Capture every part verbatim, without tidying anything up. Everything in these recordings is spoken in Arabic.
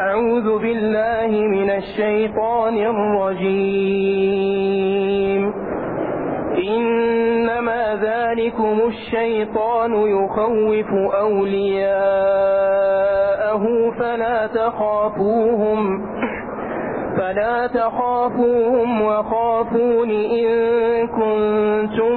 أعوذ بالله من الشيطان الرجيم. إنما ذلكم الشيطان يخوف أولياءه فلا تخافوهم فلا تخافوهم وخافون إن كنتم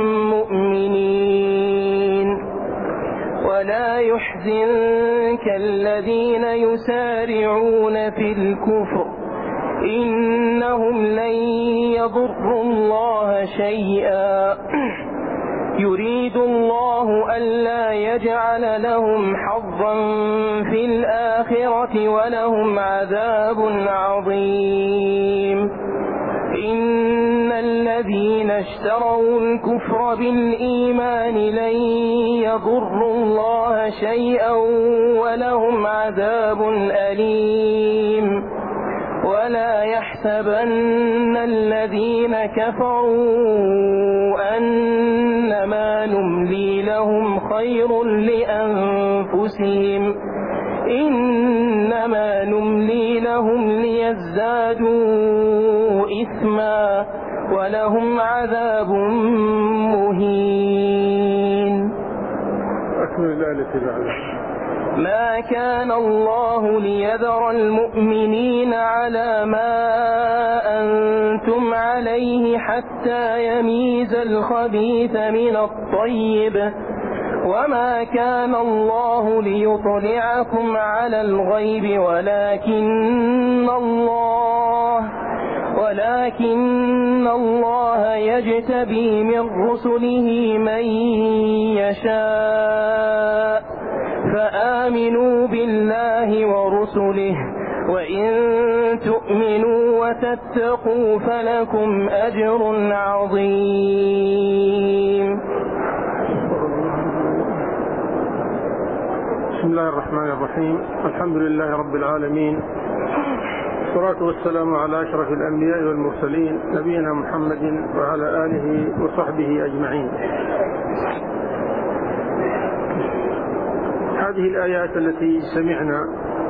مؤمنين. ولا يحزنك الذين يسارعون في الكفر إنهم لن يضروا الله شيئا يريد الله ألا يجعل لهم حظا في الآخرة ولهم عذاب عظيم. إن الذين اشتروا الكفر بالإيمان لن يضروا الله شيئا ولهم عذاب أليم. ولا يحسبن الذين كفروا أنما نملي لهم خير لأنفسهم إنما نملي لهم ليزدادوا إثما ولهم عذاب مهين. ما كان الله ليذر المؤمنين على ما أنتم عليه حتى يميز الخبيث من الطيب وما كان الله ليطلعكم على الغيب ولكن الله ولكن الله يجتبي من رسله من يشاء فآمنوا بالله ورسله وإن تؤمنوا وتتقوا فلكم أجر عظيم. بسم الله الرحمن الرحيم. الحمد لله رب العالمين، والصلاة والسلام على أشرف الأنبياء والمرسلين نبينا محمد وعلى آله وصحبه أجمعين. هذه الآيات التي سمعنا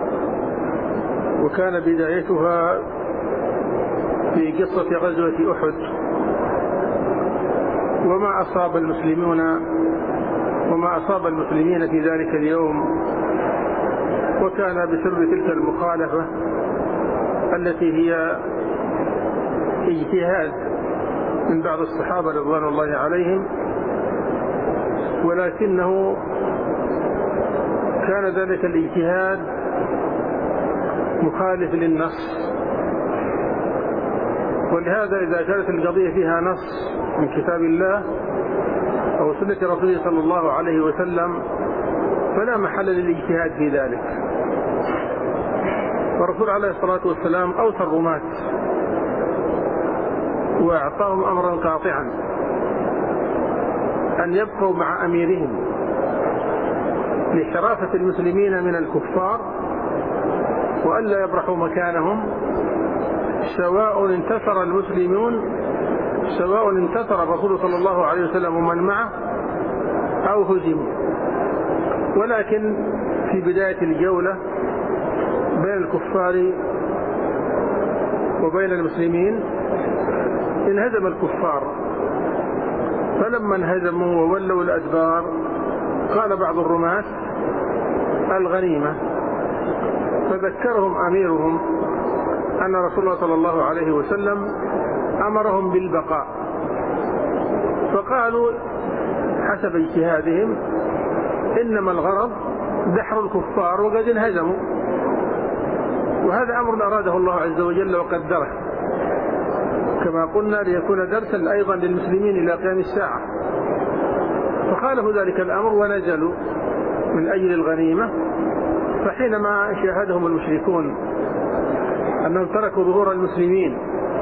وكان بدايتها في قصة غزوة أحد وما أصاب المسلمون وما أصاب المسلمين في ذلك اليوم، وكان بسبب تلك المخالفة التي هي اجتهاد من بعض الصحابة رضوان الله عليهم، ولكنه كان ذلك الاجتهاد مخالف للنص. ولهذا إذا كانت القضية فيها نص من كتاب الله أو سنة رسوله صلى الله عليه وسلم فلا محل للاجتهاد في ذلك. والرسول عليه الصلاة والسلام أوصى الرماة وأعطاهم أمرا قاطعا أن يبقوا مع أميرهم لحراسة المسلمين من الكفار وألا يبرحوا مكانهم، سواء انتصر المسلمون سواء انتصر الرسول صلى الله عليه وسلم ومن معه أو هزموا. ولكن في بداية الجولة بين الكفار وبين المسلمين انهزم الكفار، فلما انهزموا وولوا الأدبار قال بعض الرماة الغنيمة، فذكرهم أميرهم أن رسول الله صلى الله عليه وسلم أمرهم بالبقاء، فقالوا حسب اجتهادهم إنما الغرض دحر الكفار وقد انهزموا، وهذا أمر أراده الله عز وجل وقدره كما قلنا ليكون درسا أيضا للمسلمين إلى قيام الساعة. فخالفوا ذلك الأمر ونزلوا من أجل الغنيمة، فحينما شاهدهم المشركون أنهم تركوا ظهور المسلمين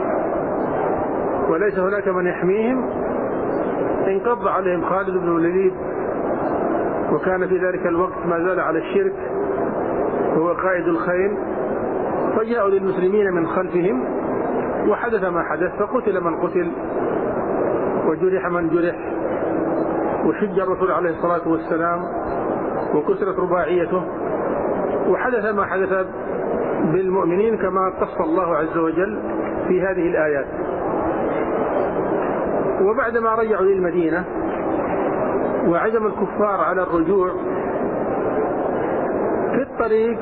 وليس هناك من يحميهم انقض عليهم خالد بن الوليد، وكان في ذلك الوقت ما زال على الشرك وهو قائد الخيل، فجاءوا للمسلمين من خلفهم وحدث ما حدث، فقتل من قتل وجرح من جرح وشج الرسول عليه الصلاة والسلام وكسرت رباعيته، وحدث ما حدث بالمؤمنين كما قص الله عز وجل في هذه الآيات. وبعدما رجعوا للمدينة وعزم الكفار على الرجوع، في الطريق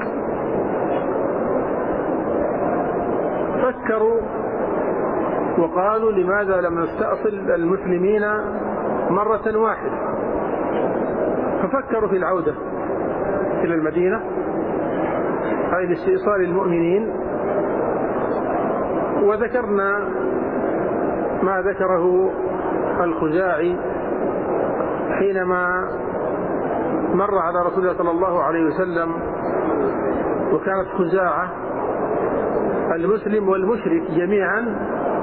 فكروا وقالوا لماذا لم نستأصل المسلمين مرة واحدة، ففكروا في العودة إلى المدينة أي لاستئصال المؤمنين. وذكرنا ما ذكره الخزاعي حينما مر على رسول الله صلى الله عليه وسلم، وكانت خزاعة المسلم والمشرك جميعا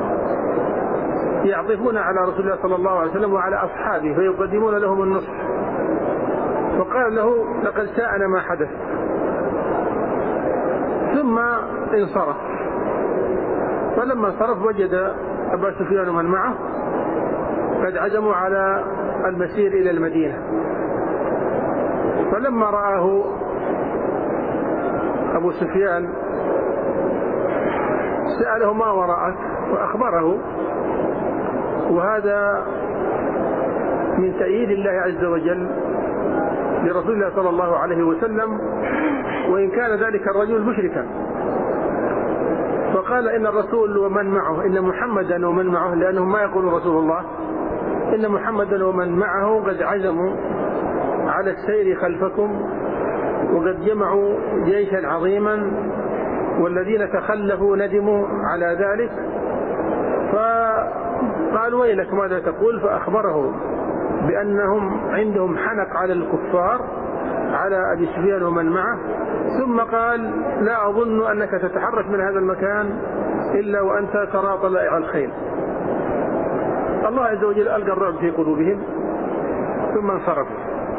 يعطفون على رسول الله صلى الله عليه وسلم وعلى أصحابه فيقدمون لهم النصح، فقال له لقد ساءنا ما حدث، ثم انصرف. فلما انصرف وجد أبا سفيان ومن معه قد عزموا على المسير إلى المدينة، فلما رآه أبو سفيان سأله ما وراءك وأخبره، وهذا من تأييد الله عز وجل لرسول الله صلى الله عليه وسلم، وإن كان ذلك الرجل مشركا. فقال إن الرسول ومن معه، إن محمدا ومن معه، لأنهم ما يقول رسول الله، إن محمدا ومن معه قد عزموا على السير خلفكم وقد جمعوا جيشا عظيما، والذين تخلفوا ندموا على ذلك. فقال ويلك ماذا تقول؟ فأخبره بأنهم عندهم حنق على الكفار على أبي سفيان ومن معه، ثم قال لا أظن أنك تتحرك من هذا المكان إلا وأنت ترى طلائع الخيل. الله عز وجل ألقى الرعب في قلوبهم، ثم انصرفوا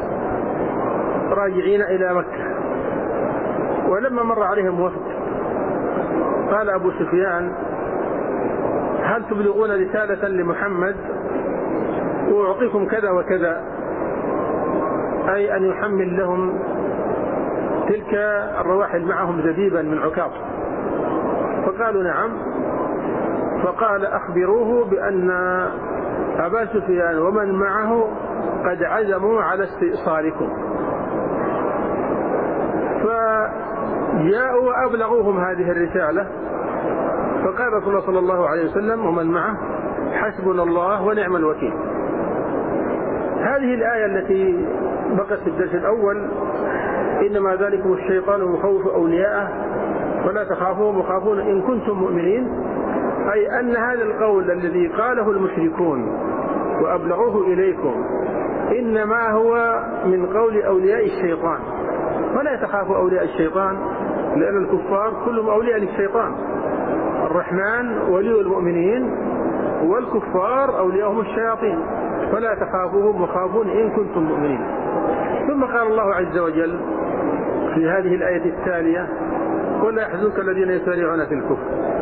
راجعين إلى مكة. ولما مر عليهم وفد قال أبو سفيان هل تبلغون رسالة لمحمد وأعطيكم كذا وكذا، أي أن يحمل لهم تلك الرواحل معهم زبيبا من عكاظ. فقالوا نعم. فقال أخبروه بأن أبا سفيان ومن معه قد عزموا على استئصالكم. فجاءوا وأبلغوهم هذه الرسالة، فقال رسول الله صلى الله عليه وسلم ومن معه حسبنا الله ونعم الوكيل. هذه الآية التي بقت في الدرس الأول إنما ذلكم الشيطان مخوف أولياءه ولا تخافوهم وخافون إن كنتم مؤمنين، أي أن هذا القول الذي قاله المشركون وأبلغوه إليكم إنما هو من قول أولياء الشيطان، فلا يتخافوا أولياء الشيطان، لأن الكفار كلهم أولياء للشيطان. الرحمن ولي المؤمنين والكفار أولياءهم الشياطين، فلا تخافوهم وخافون إن كنتم مؤمنين. ثم قال الله عز وجل في هذه الآية التالية ولا يحزنك الذين يسارعون في الكفر.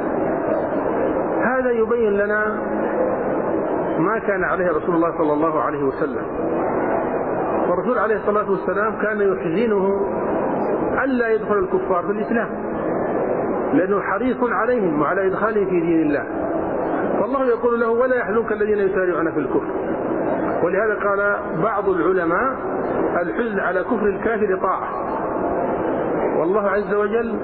هذا يبين لنا ما كان عليه رسول الله صلى الله عليه وسلم. والرسول عليه الصلاة والسلام كان يحزنه ألا يدخل الكفار في الإسلام، لأنه حريص عليهم وعلى إدخالهم في دين الله. فالله يقول له ولا يحزنك الذين يسارعون في الكفر. ولهذا قال بعض العلماء الحزن على كفر الكافر طاعة، والله عز وجل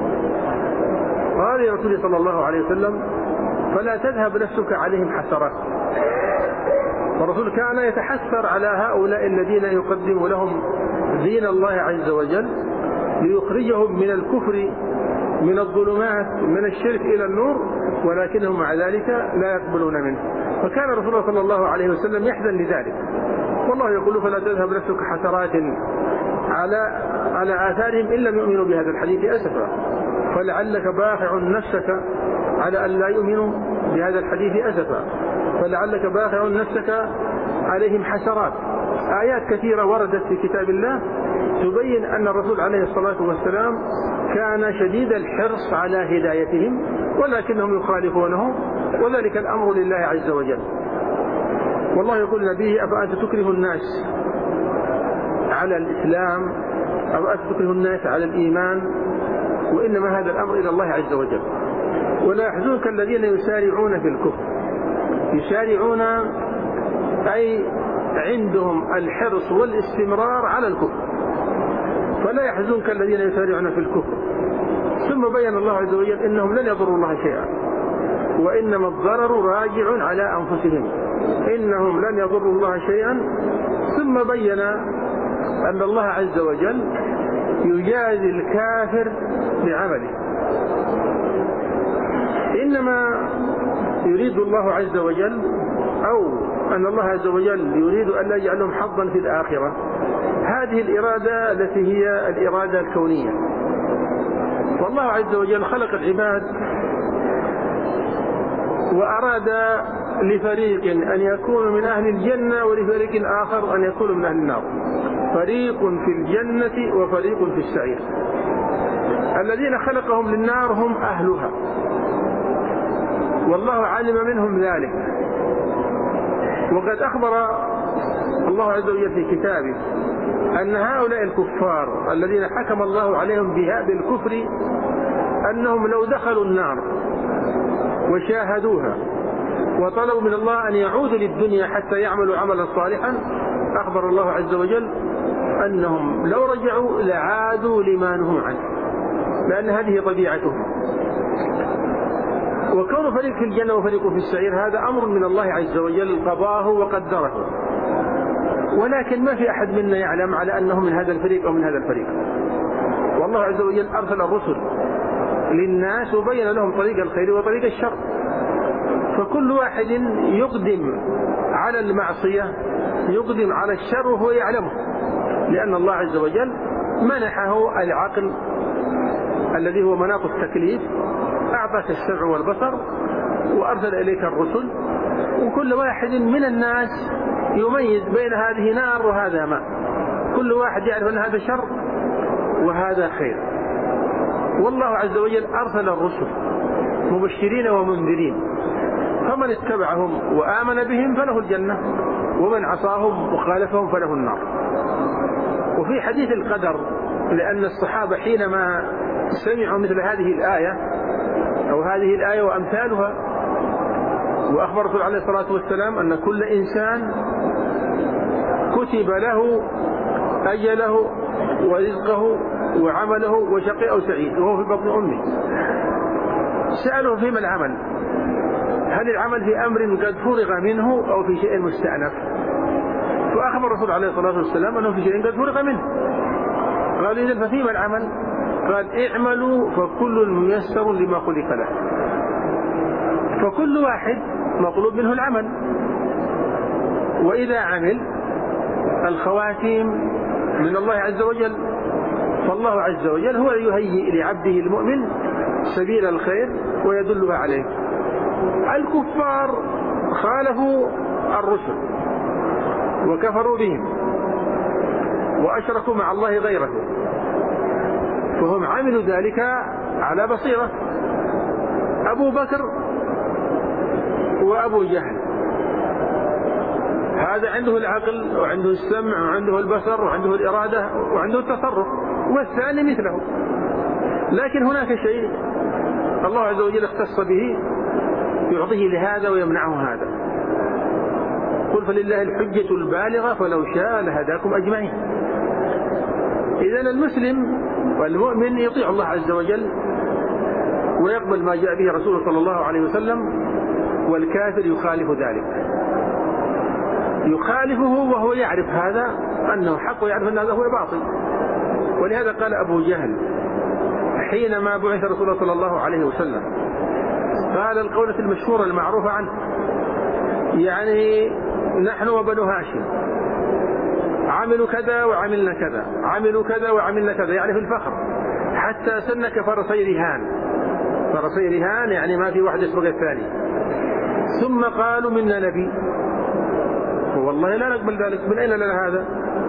قال لرسوله صلى الله عليه وسلم فلا تذهب نفسك عليهم حسرات. والرسول كان يتحسر على هؤلاء الذين يقدم لهم دين الله عز وجل ليخرجهم من الكفر من الظلمات من الشرك إلى النور، ولكنهم مع ذلك لا يقبلون منه. فكان رسول الله صلى الله عليه وسلم يحزن لذلك. والله يقول فلا تذهب نفسك حسرات على على آثارهم إن لم يؤمنوا بهذا الحديث أسفا، فلعلك باخع نفسك على أن لا يؤمنوا بهذا الحديث أسفا، فلعلك باخع نفسك عليهم حسرات. آيات كثيرة وردت في كتاب الله تبين أن الرسول عليه الصلاة والسلام كان شديد الحرص على هدايتهم، ولكنهم يخالفونه، وذلك الأمر لله عز وجل. والله يقول نبيه أفأنت تكره الناس على الإسلام أو أنت تكره الناس على الإيمان، وإنما هذا الأمر إلى الله عز وجل. ولا يحزنك الذين يسارعون في الكفر، يسارعون أي عندهم الحرص والاستمرار على الكفر، فلا يحزنك الذين يسارعون في الكفر. ثم بين الله عز وجل إنهم لن يضروا الله شيئا، وإنما الضرر راجع على أنفسهم، إنهم لن يضروا الله شيئا. ثم بين أن الله عز وجل يجازي الكافر بعمله. إنما يريد الله عز وجل، أو أن الله عز وجل يريد أن لا يجعلهم حظا في الآخرة، هذه الإرادة التي هي الإرادة الكونية. والله عز وجل خلق العباد وأراد لفريق أن يكونوا من أهل الجنة ولفريق آخر أن يكونوا من أهل النار، فريق في الجنة وفريق في السعير. الذين خلقهم للنار هم أهلها، والله علم منهم ذلك. وقد أخبر الله عز وجل في كتابه أن هؤلاء الكفار الذين حكم الله عليهم بها بالكفر أنهم لو دخلوا النار وشاهدوها وطلبوا من الله أن يعودوا للدنيا حتى يعملوا عملا صالحا، أخبر الله عز وجل أنهم لو رجعوا لعادوا لما نهوا عنه، لأن هذه طبيعتهم. وكون فريق في الجنة وفريق في السعير هذا أمر من الله عز وجل قضاه وقدره، ولكن ما في أحد منا يعلم على أنه من هذا الفريق أو من هذا الفريق. والله عز وجل أرسل الرسل للناس وبين لهم طريق الخير وطريق الشر، فكل واحد يقدم على المعصية يقدم على الشر وهو يعلمه، لأن الله عز وجل منحه العقل الذي هو مناط التكليف، أعطاك السمع والبصر وأرسل إليك الرسل، وكل واحد من الناس يميز بين هذه نار وهذا ماء، كل واحد يعرف أن هذا شر وهذا خير. والله عز وجل أرسل الرسل مبشرين ومنذرين، فمن اتبعهم وآمن بهم فله الجنة، ومن عصاهم وخالفهم فله النار. وفي حديث القدر، لأن الصحابة حينما سمعوا مثل هذه الآية أو هذه الآية وأمثالها، وأخبر الرسول عليه الصلاة والسلام أن كل إنسان كتب له أجله ورزقه وعمله وشقي أو سعيد وهو في بطن أمه، سألوا فيما العمل، هل العمل في أمر قد فرغ منه أو في شيء مستأنف؟ فأخبر الرسول عليه الصلاة والسلام أنه في شيء قد فرغ منه. قال إذن ففيما العمل؟ قال اعملوا فكل ميسر لما خلق له. فكل واحد مطلوب منه العمل، وإذا عمل الخواتيم من الله عز وجل، فالله عز وجل هو يهيئ لعبده المؤمن سبيل الخير ويدلها عليه. الكفار خالفوا الرسل وكفروا بهم وأشركوا مع الله غيره، فهم عملوا ذلك على بصيرة. أبو بكر وأبو جهل، هذا عنده العقل وعنده السمع وعنده البصر وعنده الإرادة وعنده التصرف، والثاني مثله. لكن هناك شيء الله عز وجل اختص به يعطيه لهذا ويمنعه هذا. قل فلله الحجة البالغة فلو شاء لهداكم أجمعين. إذن المسلم والمؤمن يطيع الله عز وجل ويقبل ما جاء به رسوله صلى الله عليه وسلم، والكافر يخالف ذلك، يخالفه وهو يعرف هذا أنه حق ويعرف أن هذا هو باطل. ولهذا قال أبو جهل حينما بعث رسول الله صلى الله عليه وسلم، قال القولة المشهورة المعروفة عنه، يعني نحن وبنو هاشم عملوا كذا وعملنا كذا، عملوا كذا وعملنا كذا، يعني في الفخر، حتى سنك فرسي رهان. فرسي رهان يعني ما في واحد يسبق الثاني. ثم قالوا منا نبي، والله لا نقبل ذلك، من أين لنا هذا؟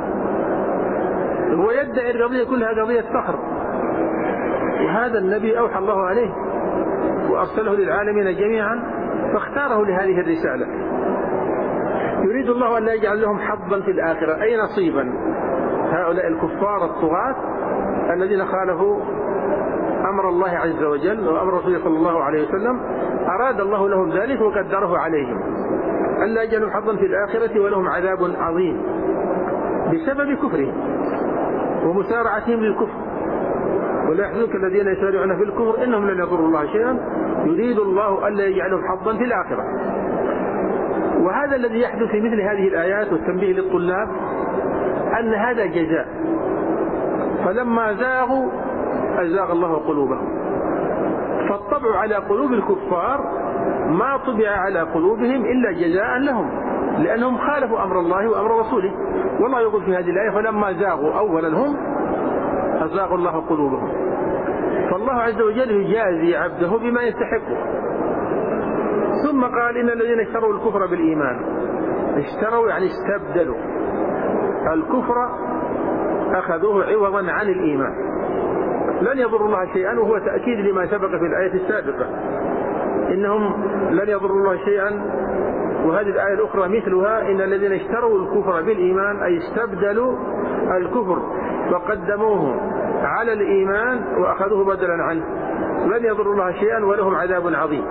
هو يدعي القضية كلها قضية فخر، وهذا النبي أوحى الله عليه وأرسله للعالمين جميعا فاختاره لهذه الرسالة. يريد الله أن لا يجعل لهم حظا في الآخرة، أي نصيبا، هؤلاء الكفار الطغاة الذين خالفوا أمر الله عز وجل وأمر رسوله صلى الله عليه وسلم أراد الله لهم ذلك وقدره عليهم ألا يجعلوا حظا في الآخرة ولهم عذاب عظيم بسبب كفرهم ومسارعتهم للكفر. ولا يحزنك الذين يسارعون في الكفر إنهم لن يضروا الله شيئا يريد الله ألا يجعلهم حظا في الآخرة. وهذا الذي يحدث في مثل هذه الآيات والتنبيه للطلاب أن هذا جزاء، فلما زاغوا أزاغ الله قلوبهم. فالطبع على قلوب الكفار ما طبع على قلوبهم إلا جزاء لهم، لأنهم خالفوا أمر الله وأمر رسوله. والله يقول في هذه الآية فلما زاغوا أولا هم أزاغ الله قلوبهم. فالله عز وجل يجازي عبده بما يستحقه. ثم قال إن الذين اشتروا الكفر بالإيمان، اشتروا يعني استبدلوا الكفر، أخذوه عوضا عن الإيمان. لن يضروا الله شيئا، وهو تأكيد لما سبق في الآية السابقة إنهم لن يضروا الله شيئا. وهذه الآية الأخرى مثلها إن الذين اشتروا الكفر بالإيمان أي استبدلوا الكفر فقدموه على الإيمان وأخذوه بدلا عنه، لن يضروا الله شيئا ولهم عذاب عظيم.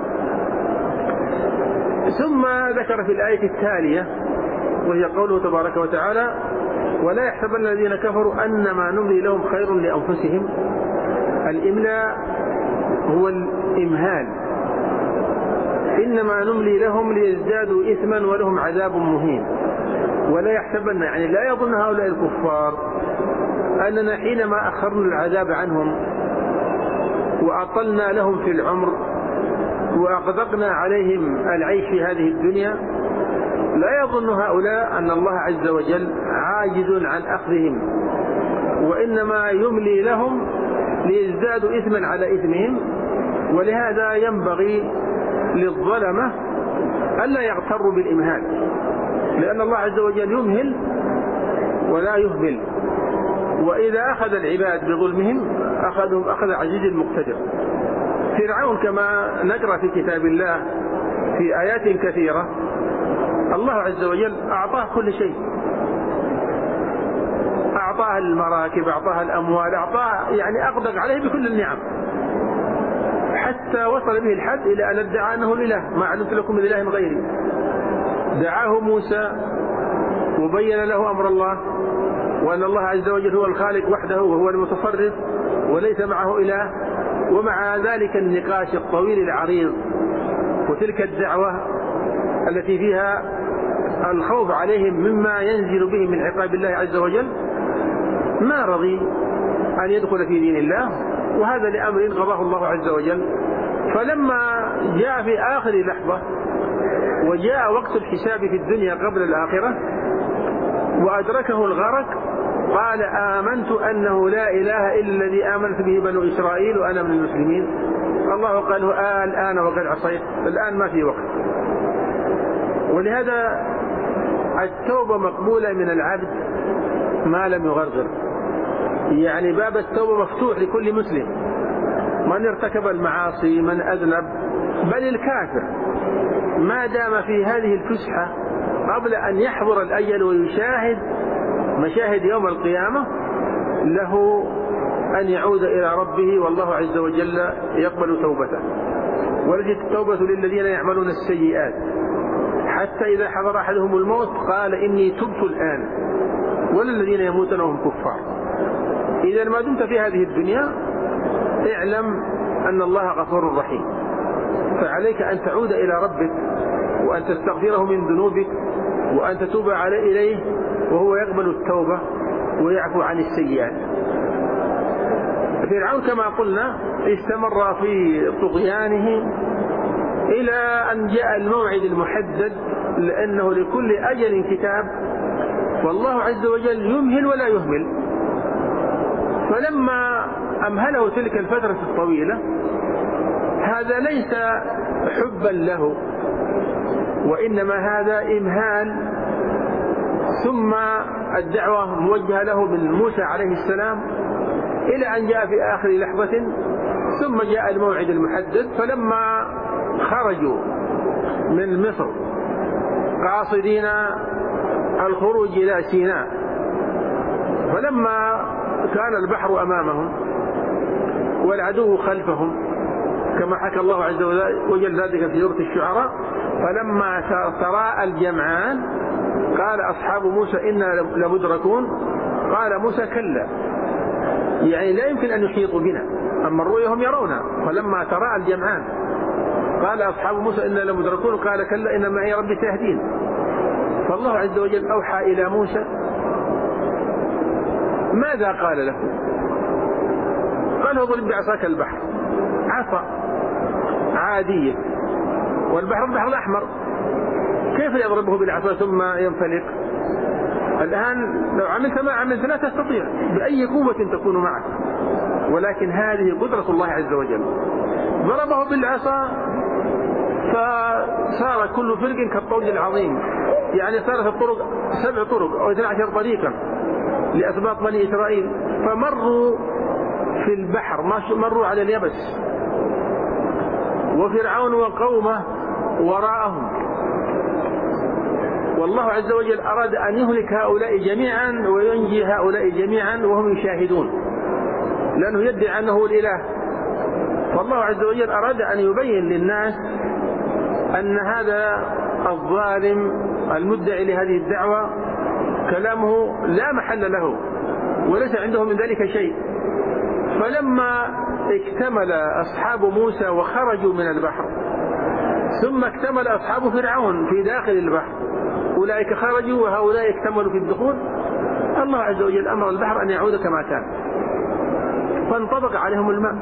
ثم ذكر في الآية التالية وهي قوله تبارك وتعالى ولا يحسبن الذين كفروا أنما نملي لهم خير لأنفسهم. الإملاء هو الإمهال، إنما نملي لهم ليزدادوا إثما ولهم عذاب مهين. ولا يحسبن يعني لا يظن هؤلاء الكفار أننا حينما أخرنا العذاب عنهم وأطلنا لهم في العمر وأقدقنا عليهم العيش في هذه الدنيا، لا يظن هؤلاء أن الله عز وجل عاجز عن أخذهم، وإنما يملي لهم ليزدادوا إثما على إثمهم. ولهذا ينبغي للظلمة ألا يغتروا بالإمهال، لأن الله عز وجل يمهل ولا يهمل، وإذا أخذ العباد بظلمهم أخذهم أخذ عزيز مقتدر. فرعون كما نقرأ في كتاب الله في آيات كثيرة الله عز وجل أعطاه كل شيء، أعطاه المراكب، أعطاه الأموال، أعطاه يعني أقدر عليه بكل النعم، حتى وصل به الحد إلى أن ادعى أنه الإله، ما علمت لكم من إله غيري. دعاه موسى وبين له أمر الله وأن الله عز وجل هو الخالق وحده وهو المتصرف وليس معه إله، ومع ذلك النقاش الطويل العريض وتلك الدعوة التي فيها الخوف عليهم مما ينزل به من عقاب الله عز وجل ما رضي أن يدخل في دين الله، وهذا لأمر قضاه الله عز وجل. فلما جاء في آخر لحظة وجاء وقت الحساب في الدنيا قبل الآخرة وأدركه الغرق قال آمنت أنه لا إله إلا الذي آمنت به بنو إسرائيل وأنا من المسلمين. الله قال آه الآن وقد عصيت، الآن ما في وقت. ولهذا التوبة مقبولة من العبد ما لم يغرغر، يعني باب التوبة مفتوح لكل مسلم، من ارتكب المعاصي من أذنب بل الكافر ما دام في هذه الفسحة قبل أن يحضر الأجل ويشاهد مشاهد يوم القيامة له أن يعود إلى ربه، والله عز وجل يقبل توبته. وليست التوبة للذين يعملون السيئات حتى إذا حضر أحدهم الموت قال إني تبت الآن، ولا الذين يموتون وهم كفار. إذا ما دمت في هذه الدنيا اعلم أن الله غفور رحيم، فعليك أن تعود إلى ربك وأن تستغفره من ذنوبك وأن تتوب عليه إليه، وهو يقبل التوبة ويعفو عن السيئات. فرعون كما قلنا استمر في طغيانه إلى أن جاء الموعد المحدد، لأنه لكل أجل كتاب، والله عز وجل يمهل ولا يهمل. فلما أمهله تلك الفترة الطويلة هذا ليس حبا له، وإنما هذا إمهال. ثم الدعوة موجهة له من موسى عليه السلام إلى أن جاء في آخر لحظة ثم جاء الموعد المحدد. فلما خرجوا من مصر قاصدين الخروج إلى سيناء، فلما كان البحر أمامهم والعدو خلفهم، كما حكى الله عز وجل ذلك في سورة الشعراء: فلما تراءى الجمعان قال أصحاب موسى إنا لمدركون قال موسى كلا، يعني لا يمكن أن يحيطوا بنا، أما الرؤيا هم يرونها. فلما تراءى الجمعان قال أصحاب موسى إنا لمدركون قال كلا إن معي ربي سيهدين. فالله عز وجل أوحى إلى موسى، ماذا قال له؟ قال اضرب بعصاك البحر، عصا عادية، والبحر البحر الأحمر، كيف يضربه بالعصا ثم ينفلق؟ الآن لو عملت ما عملت لا تستطيع بأي قوة تكون معك، ولكن هذه قدرة الله عز وجل. ضربه بالعصا فصار كل فرق كالطود العظيم، يعني صارت الطرق سبع طرق أو اثنى عشر طريقا لأسباط بني إسرائيل، فمروا في البحر، مروا على اليبس، وفرعون وقومه وراءهم. والله عز وجل أراد أن يهلك هؤلاء جميعا وينجي هؤلاء جميعا وهم يشاهدون، لأنه يدعي أنه الإله. فالله عز وجل أراد أن يبين للناس أن هذا الظالم المدعي لهذه الدعوة كلامه لا محل له وليس عنده من ذلك شيء. فلما اكتمل أصحاب موسى وخرجوا من البحر، ثم اكتمل أصحاب فرعون في داخل البحر، أولئك خرجوا وهؤلاء اكتملوا في الدخول، الله عز وجل أمر البحر أن يعود كما كان، فانطبق عليهم الماء.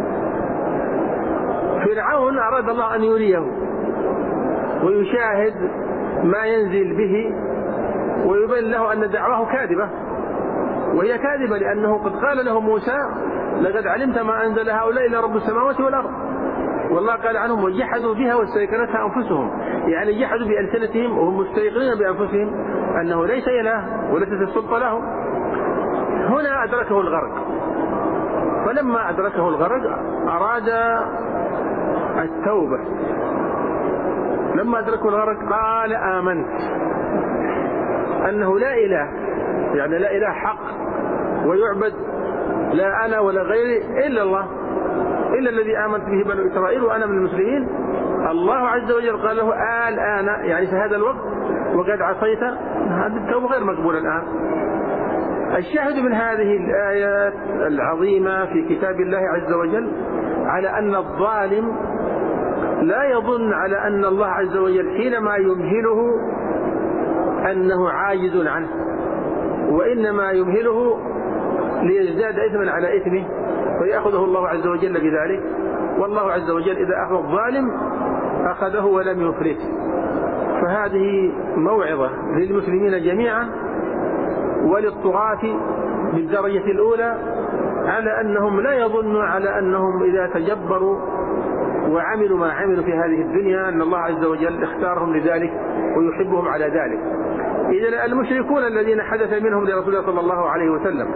فرعون أراد الله أن يريه ويشاهد ما ينزل به ويبين له أن دعواه كاذبة، وهي كاذبة لأنه قد قال له موسى لقد علمت ما أنزل هؤلاء إلا رب السماوات والأرض. والله قال عنهم وجحدوا بها واستيقنتها أنفسهم، يعني جحدوا بألسنتهم وهم مستيقنين بأنفسهم أنه ليس إله وليست السلطة له. هنا أدركه الغرق، فلما أدركه الغرق أراد التوبة. لما أدركه الغرق قال آمنت أنه لا إله، يعني لا إله حق ويعبد لا أنا ولا غيري إلا الله، إلا الذي آمنت به بنو إسرائيل وأنا من المسلمين. الله عز وجل قال له الآن، يعني في هذا الوقت وقد عصيت، هذه التوبة غير مقبولة الآن. الشاهد من هذه الآيات العظيمة في كتاب الله عز وجل على أن الظالم لا يظن على أن الله عز وجل حينما يمهله أنه عاجز عنه، وإنما يمهله ليزداد إثما على إثمه فيأخذه الله عز وجل بذلك. والله عز وجل إذا أخذ الظالم أخذه ولم يفلت. فهذه موعظة للمسلمين جميعا وللطغاة بالدرجة الأولى على أنهم لا يظنوا على أنهم إذا تجبروا وعملوا ما عملوا في هذه الدنيا أن الله عز وجل اختارهم لذلك ويحبهم على ذلك. إذن المشركون الذين حدث منهم لرسول الله صلى الله عليه وسلم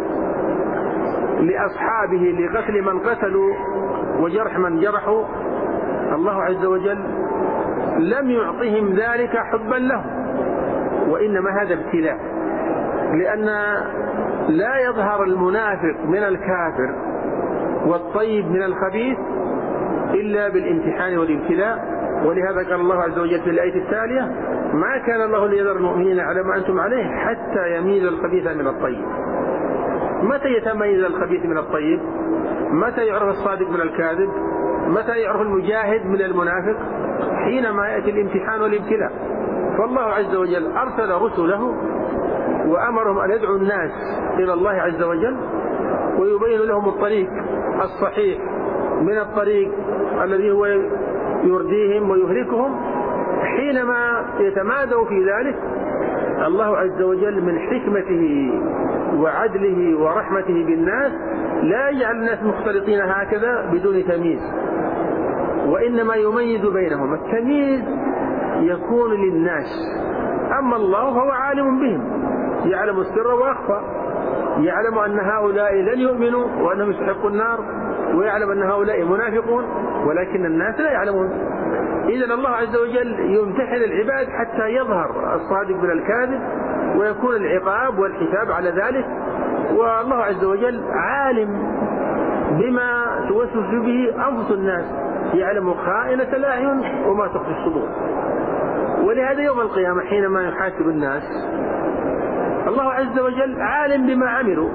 لأصحابه لقتل من قتلوا وجرح من جرحوا، الله عز وجل لم يعطهم ذلك حبا له، وإنما هذا ابتلاء، لأن لا يظهر المنافق من الكافر والطيب من الخبيث إلا بالامتحان والابتلاء. ولهذا قال الله عز وجل في الآية التالية ما كان الله ليذر المؤمنين على ما أنتم عليه حتى يميز الخبيث من الطيب. متى يتميز الخبيث من الطيب؟ متى يعرف الصادق من الكاذب؟ متى يعرف المجاهد من المنافق؟ حينما يأتي الامتحان والابتلاء. فالله عز وجل أرسل رسله وأمرهم أن يدعوا الناس إلى الله عز وجل ويبين لهم الطريق الصحيح من الطريق الذي هو يرديهم ويهلكهم. حينما يتمادوا في ذلك الله عز وجل من حكمته وعدله ورحمته بالناس لا يجعل الناس مختلطين هكذا بدون تمييز، وإنما يميز بينهم. التمييز يكون للناس، أما الله فهو عالم بهم، يعلم السر وأخفى، يعلم أن هؤلاء لن يؤمنوا وأنهم يستحقوا النار، ويعلم أن هؤلاء منافقون، ولكن الناس لا يعلمون. إذن الله عز وجل يمتحن العباد حتى يظهر الصادق من الكاذب ويكون العقاب والحساب على ذلك. والله عز وجل عالم بما توسوس به أنفس الناس، يعلم خائنة الأعين وما تخفي الصدور. ولهذا يوم القيامة حينما يحاسب الناس الله عز وجل عالم بما عملوا،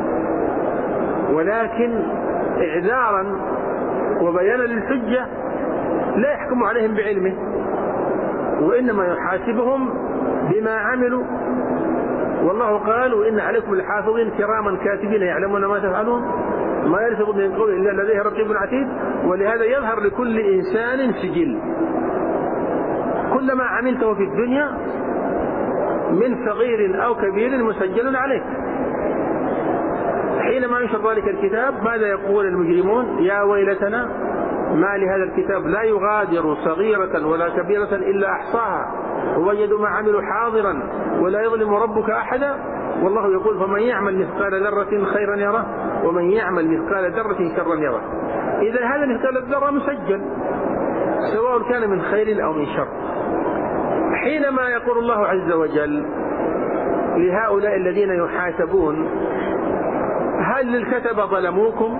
ولكن إعذارا وبيانا للحجة لا يحكم عليهم بعلمه، وإنما يحاسبهم بما عملوا. والله قال: وإن عليكم الحافظين كراما كاتبين يعلمون ما تفعلون ما يلفظ من قول إلا لديه رقيب عتيد. ولهذا يظهر لكل إنسان سجل، كل ما عملته في الدنيا من صغير أو كبير مسجل عليك. حينما ينشر ذلك الكتاب ماذا يقول المجرمون؟ يا ويلتنا ما لهذا الكتاب لا يغادر صغيرة ولا كبيرة إلا أحصاها ووجدوا ما عملوا حاضرا ولا يظلم ربك أحدا. والله يقول: فمن يعمل مثقال ذرة خيرا يره ومن يعمل مثقال ذرة شرا يره. إذا هذا مثقال الذرة مسجل سواء كان من خير أو من شر. حينما يقول الله عز وجل لهؤلاء الذين يحاسبون: هل الكتبة ظلموكم؟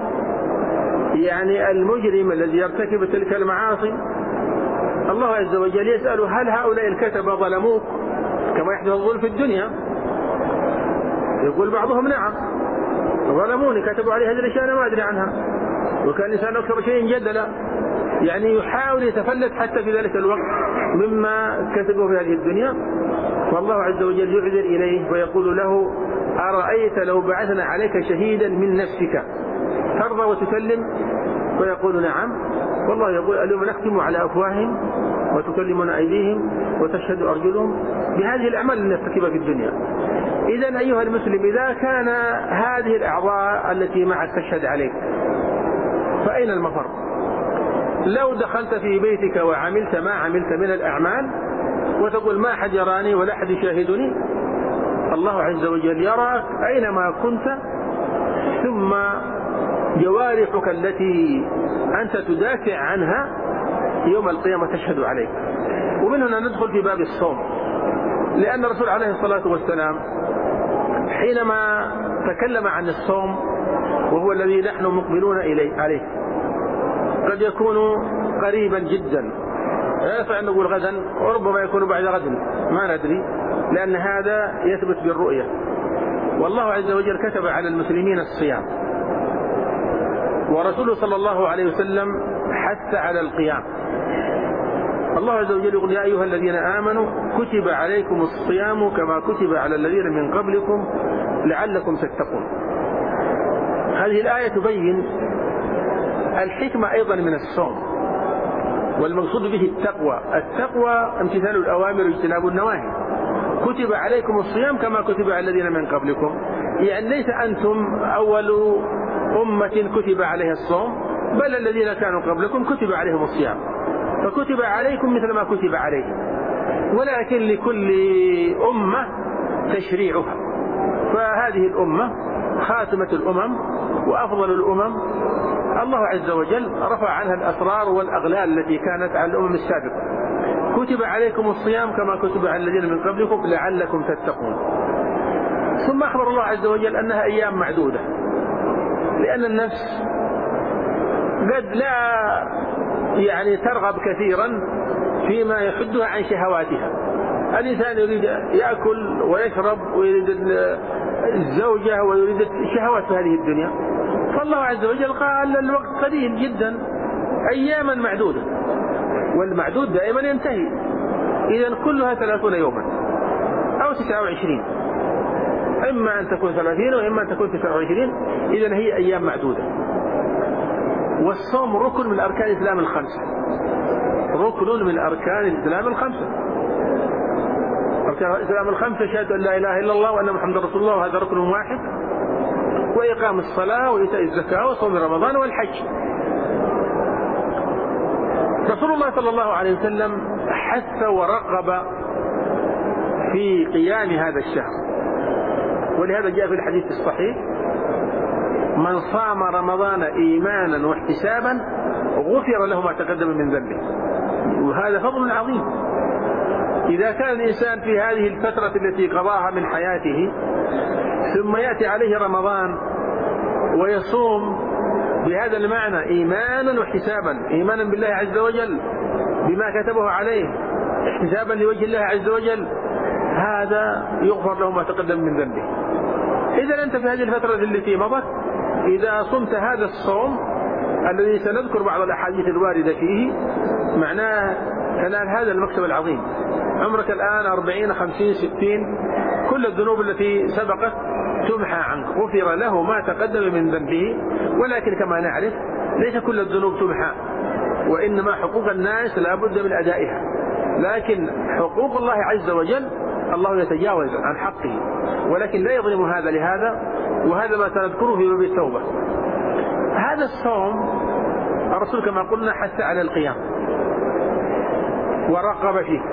يعني المجرم الذي يرتكب تلك المعاصي، الله عز وجل يسأل: هل هؤلاء الكتبة ظلموك كما يحدث الظلم في الدنيا؟ يقول بعضهم: نعم ظلموني، كتبوا علي هذه الأشياء أنا ما أدري عنها. وكان الإنسان أكثر شيء جدلا، يعني يحاول يتفلت حتى في ذلك الوقت مما كتبوا في هذه الدنيا. فالله عز وجل يعذر إليه ويقول له: أرأيت لو بعثنا عليك شهيدا من نفسك ترضى وتسلم؟ فيقول: نعم. والله يقول: اليوم نختم على أفواههم وتكلمنا أيديهم وتشهد أرجلهم بهذه الأعمال التي نرتكبها في الدنيا. إذن أيها المسلم، إذا كان هذه الأعضاء التي معك تشهد عليك فأين المفر؟ لو دخلت في بيتك وعملت ما عملت من الأعمال وتقول: ما حد يراني ولا حد يشاهدني، الله عز وجل يراك أينما كنت، ثم جوارحك التي أنت تدافع عنها يوم القيامة تشهد عليك. ومن هنا ندخل في باب الصوم، لأن الرسول عليه الصلاة والسلام حينما تكلم عن الصوم وهو الذي نحن مقبلون إليه عليه قد يكون قريبا جدا، لا يصح أن نقول غدا وربما يكون بعد غد، ما ندري، لأن هذا يثبت بالرؤية. والله عز وجل كتب على المسلمين الصيام، ورسوله صلى الله عليه وسلم حث على القيام. الله عز وجل يقول: يا أيها الذين آمنوا كتب عليكم الصيام كما كتب على الذين من قبلكم لعلكم تتقون. هذه الآية تبين الحكمة أيضا من الصوم، والمقصود به التقوى. التقوى امتثال الأوامر واجتناب النواهي. كتب عليكم الصيام كما كتب على الذين من قبلكم، يعني ليس أنتم أول أمة كتب عليها الصوم، بل الذين كانوا قبلكم كتب عليهم الصيام، فكتب عليكم مثل ما كتب عليهم، ولكن لكل أمة تشريعها. فهذه الأمة خاتمة الأمم وأفضل الأمم، الله عز وجل رفع عنها الأسرار والأغلال التي كانت على الأمم السابقة. كتب عليكم الصيام كما كتب على الذين من قبلكم لعلكم تتقون. ثم أخبر الله عز وجل أنها أيام معدودة، لأن النفس قد لا يعني ترغب كثيرا فيما يحدها عن شهواتها. الإنسان يريد يأكل ويشرب ويريد الزوجة ويريد الشهوات في هذه الدنيا، فالله عز وجل قال الوقت قليل جدا، أياما معدودة، والمعدود دائما ينتهي. إذن كلها ثلاثون يوما أو تسعة وعشرين، إما أن تكون ثلاثين وإما أن تكون تسعة وعشرين، إذن هي أيام معدودة. والصوم ركن من أركان الإسلام الخمسة، ركن من أركان الإسلام الخمسة. أركان الإسلام الخمسة: شهادة أن لا إله إلا الله وأن محمد رسول الله، وهذا ركن واحد، وإقام الصلاة وإيتاء الزكاة وصوم رمضان والحج. رسول الله صلى الله عليه وسلم حث ورغب في قيام هذا الشهر، ولهذا جاء في الحديث الصحيح: من صام رمضان إيمانا واحتسابا غفر له ما تقدم من ذنبه. وهذا فضل عظيم. إذا كان الإنسان في هذه الفترة التي قضاها من حياته ثم يأتي عليه رمضان ويصوم بهذا المعنى إيمانا واحتسابا، إيمانا بالله عز وجل بما كتبه عليه، احتسابا لوجه الله عز وجل، هذا يغفر له ما تقدم من ذنبه. إذا أنت في هذه الفترة التي مضت إذا صمت هذا الصوم الذي سنذكر بعض الأحاديث الواردة فيه معناه تنال هذا المكسب العظيم. عمرك الآن أربعين خمسين ستين، كل الذنوب التي سبقت تمحى عنك، غفر له ما تقدم من ذنبه. ولكن كما نعرف ليس كل الذنوب تمحى، وإنما حقوق الناس لا بد من أدائها، لكن حقوق الله عز وجل الله يتجاوز عن حقه، ولكن لا يظلم هذا لهذا، وهذا ما سنذكره في باب التوبة. هذا الصوم الرسول كما قلنا حث على القيام ورغب فيه،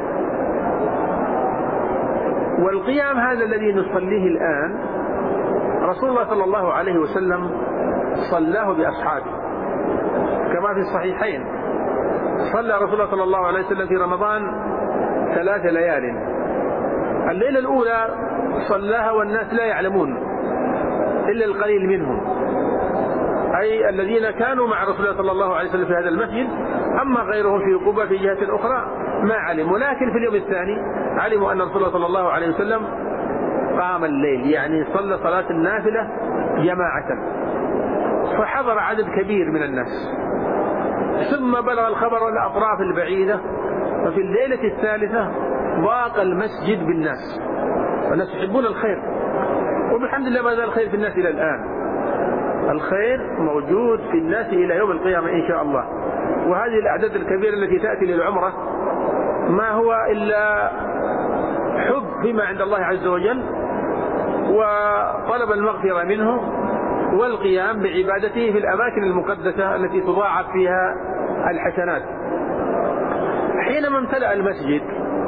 والقيام هذا الذي نصليه الآن رسول الله صلى الله عليه وسلم صلاه بأصحابه كما في الصحيحين. صلى رسول الله صلى الله عليه وسلم في رمضان ثلاث ليال، الليلة الأولى صلاها والناس لا يعلمون إلا القليل منهم، أي الذين كانوا مع رسول الله صلى الله عليه وسلم في هذا المسجد، أما غيرهم في قبة في جهة أخرى ما علموا. لكن في اليوم الثاني علموا أن رسول الله صلى الله عليه وسلم قام الليل، يعني صلى صلاة النافلة جماعة، فحضر عدد كبير من الناس، ثم بلغ الخبر الأطراف البعيدة، ففي الليلة الثالثة ضاق المسجد بالناس، والناس يحبون الخير، وبالحمد لله ما زال الخير في الناس إلى الآن، الخير موجود في الناس إلى يوم القيامة إن شاء الله. وهذه الأعداد الكبيرة التي تأتي للعمرة ما هو إلا حب بما عند الله عز وجل، وطلب المغفرة منه، والقيام بعبادته في الأماكن المقدسة التي تضاعف فيها الحسنات. حينما امتلأ المسجد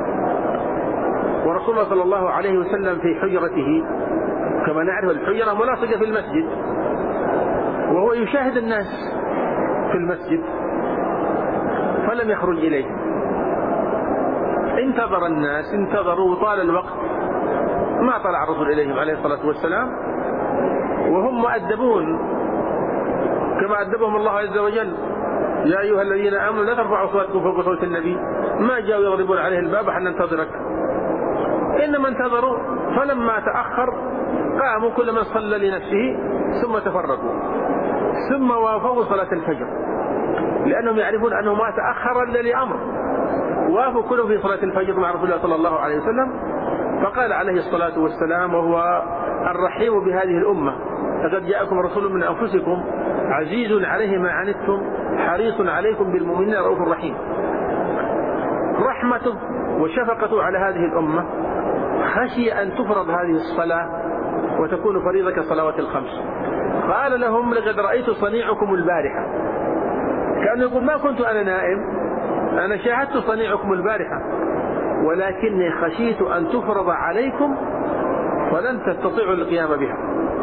ورسول الله صلى الله عليه وسلم في حجرته، كما نعرف الحجرة ملاصقة في المسجد، وهو يشاهد الناس في المسجد فلم يخرج إليه، انتظر الناس، انتظروا طال الوقت ما طلع الرسول إليهم عليه الصلاة والسلام، وهم مؤدبون كما أدبهم الله عز وجل: يا أيها الذين آمنوا لا ترفعوا أصواتكم فوق صوت النبي. ما جاءوا يضربون عليه الباب حتى ننتظرك، إنما انتظروا، فلما تأخر قاموا كل من صلى لنفسه ثم تفرقوا، ثم وافوا صلاة الفجر، لأنهم يعرفون أنه ما تأخر إلا لأمر، وافوا كلهم في صلاة الفجر مع رسول الله صلى الله عليه وسلم. فقال عليه الصلاة والسلام وهو الرحيم بهذه الأمة: لقد جاءكم رسول من أنفسكم عزيز عليه ما عنتم حريص عليكم بالمؤمنين رؤوف رحيم. رحمته وشفقته على هذه الأمة، خشي أن تفرض هذه الصلاة وتكون فريضة كالصلوات الخمس. قال لهم: لقد رأيت صنيعكم البارحة، كأنه يقول: ما كنت أنا نائم، أنا شاهدت صنيعكم البارحة، ولكني خشيت أن تفرض عليكم ولن تستطيعوا القيام بها.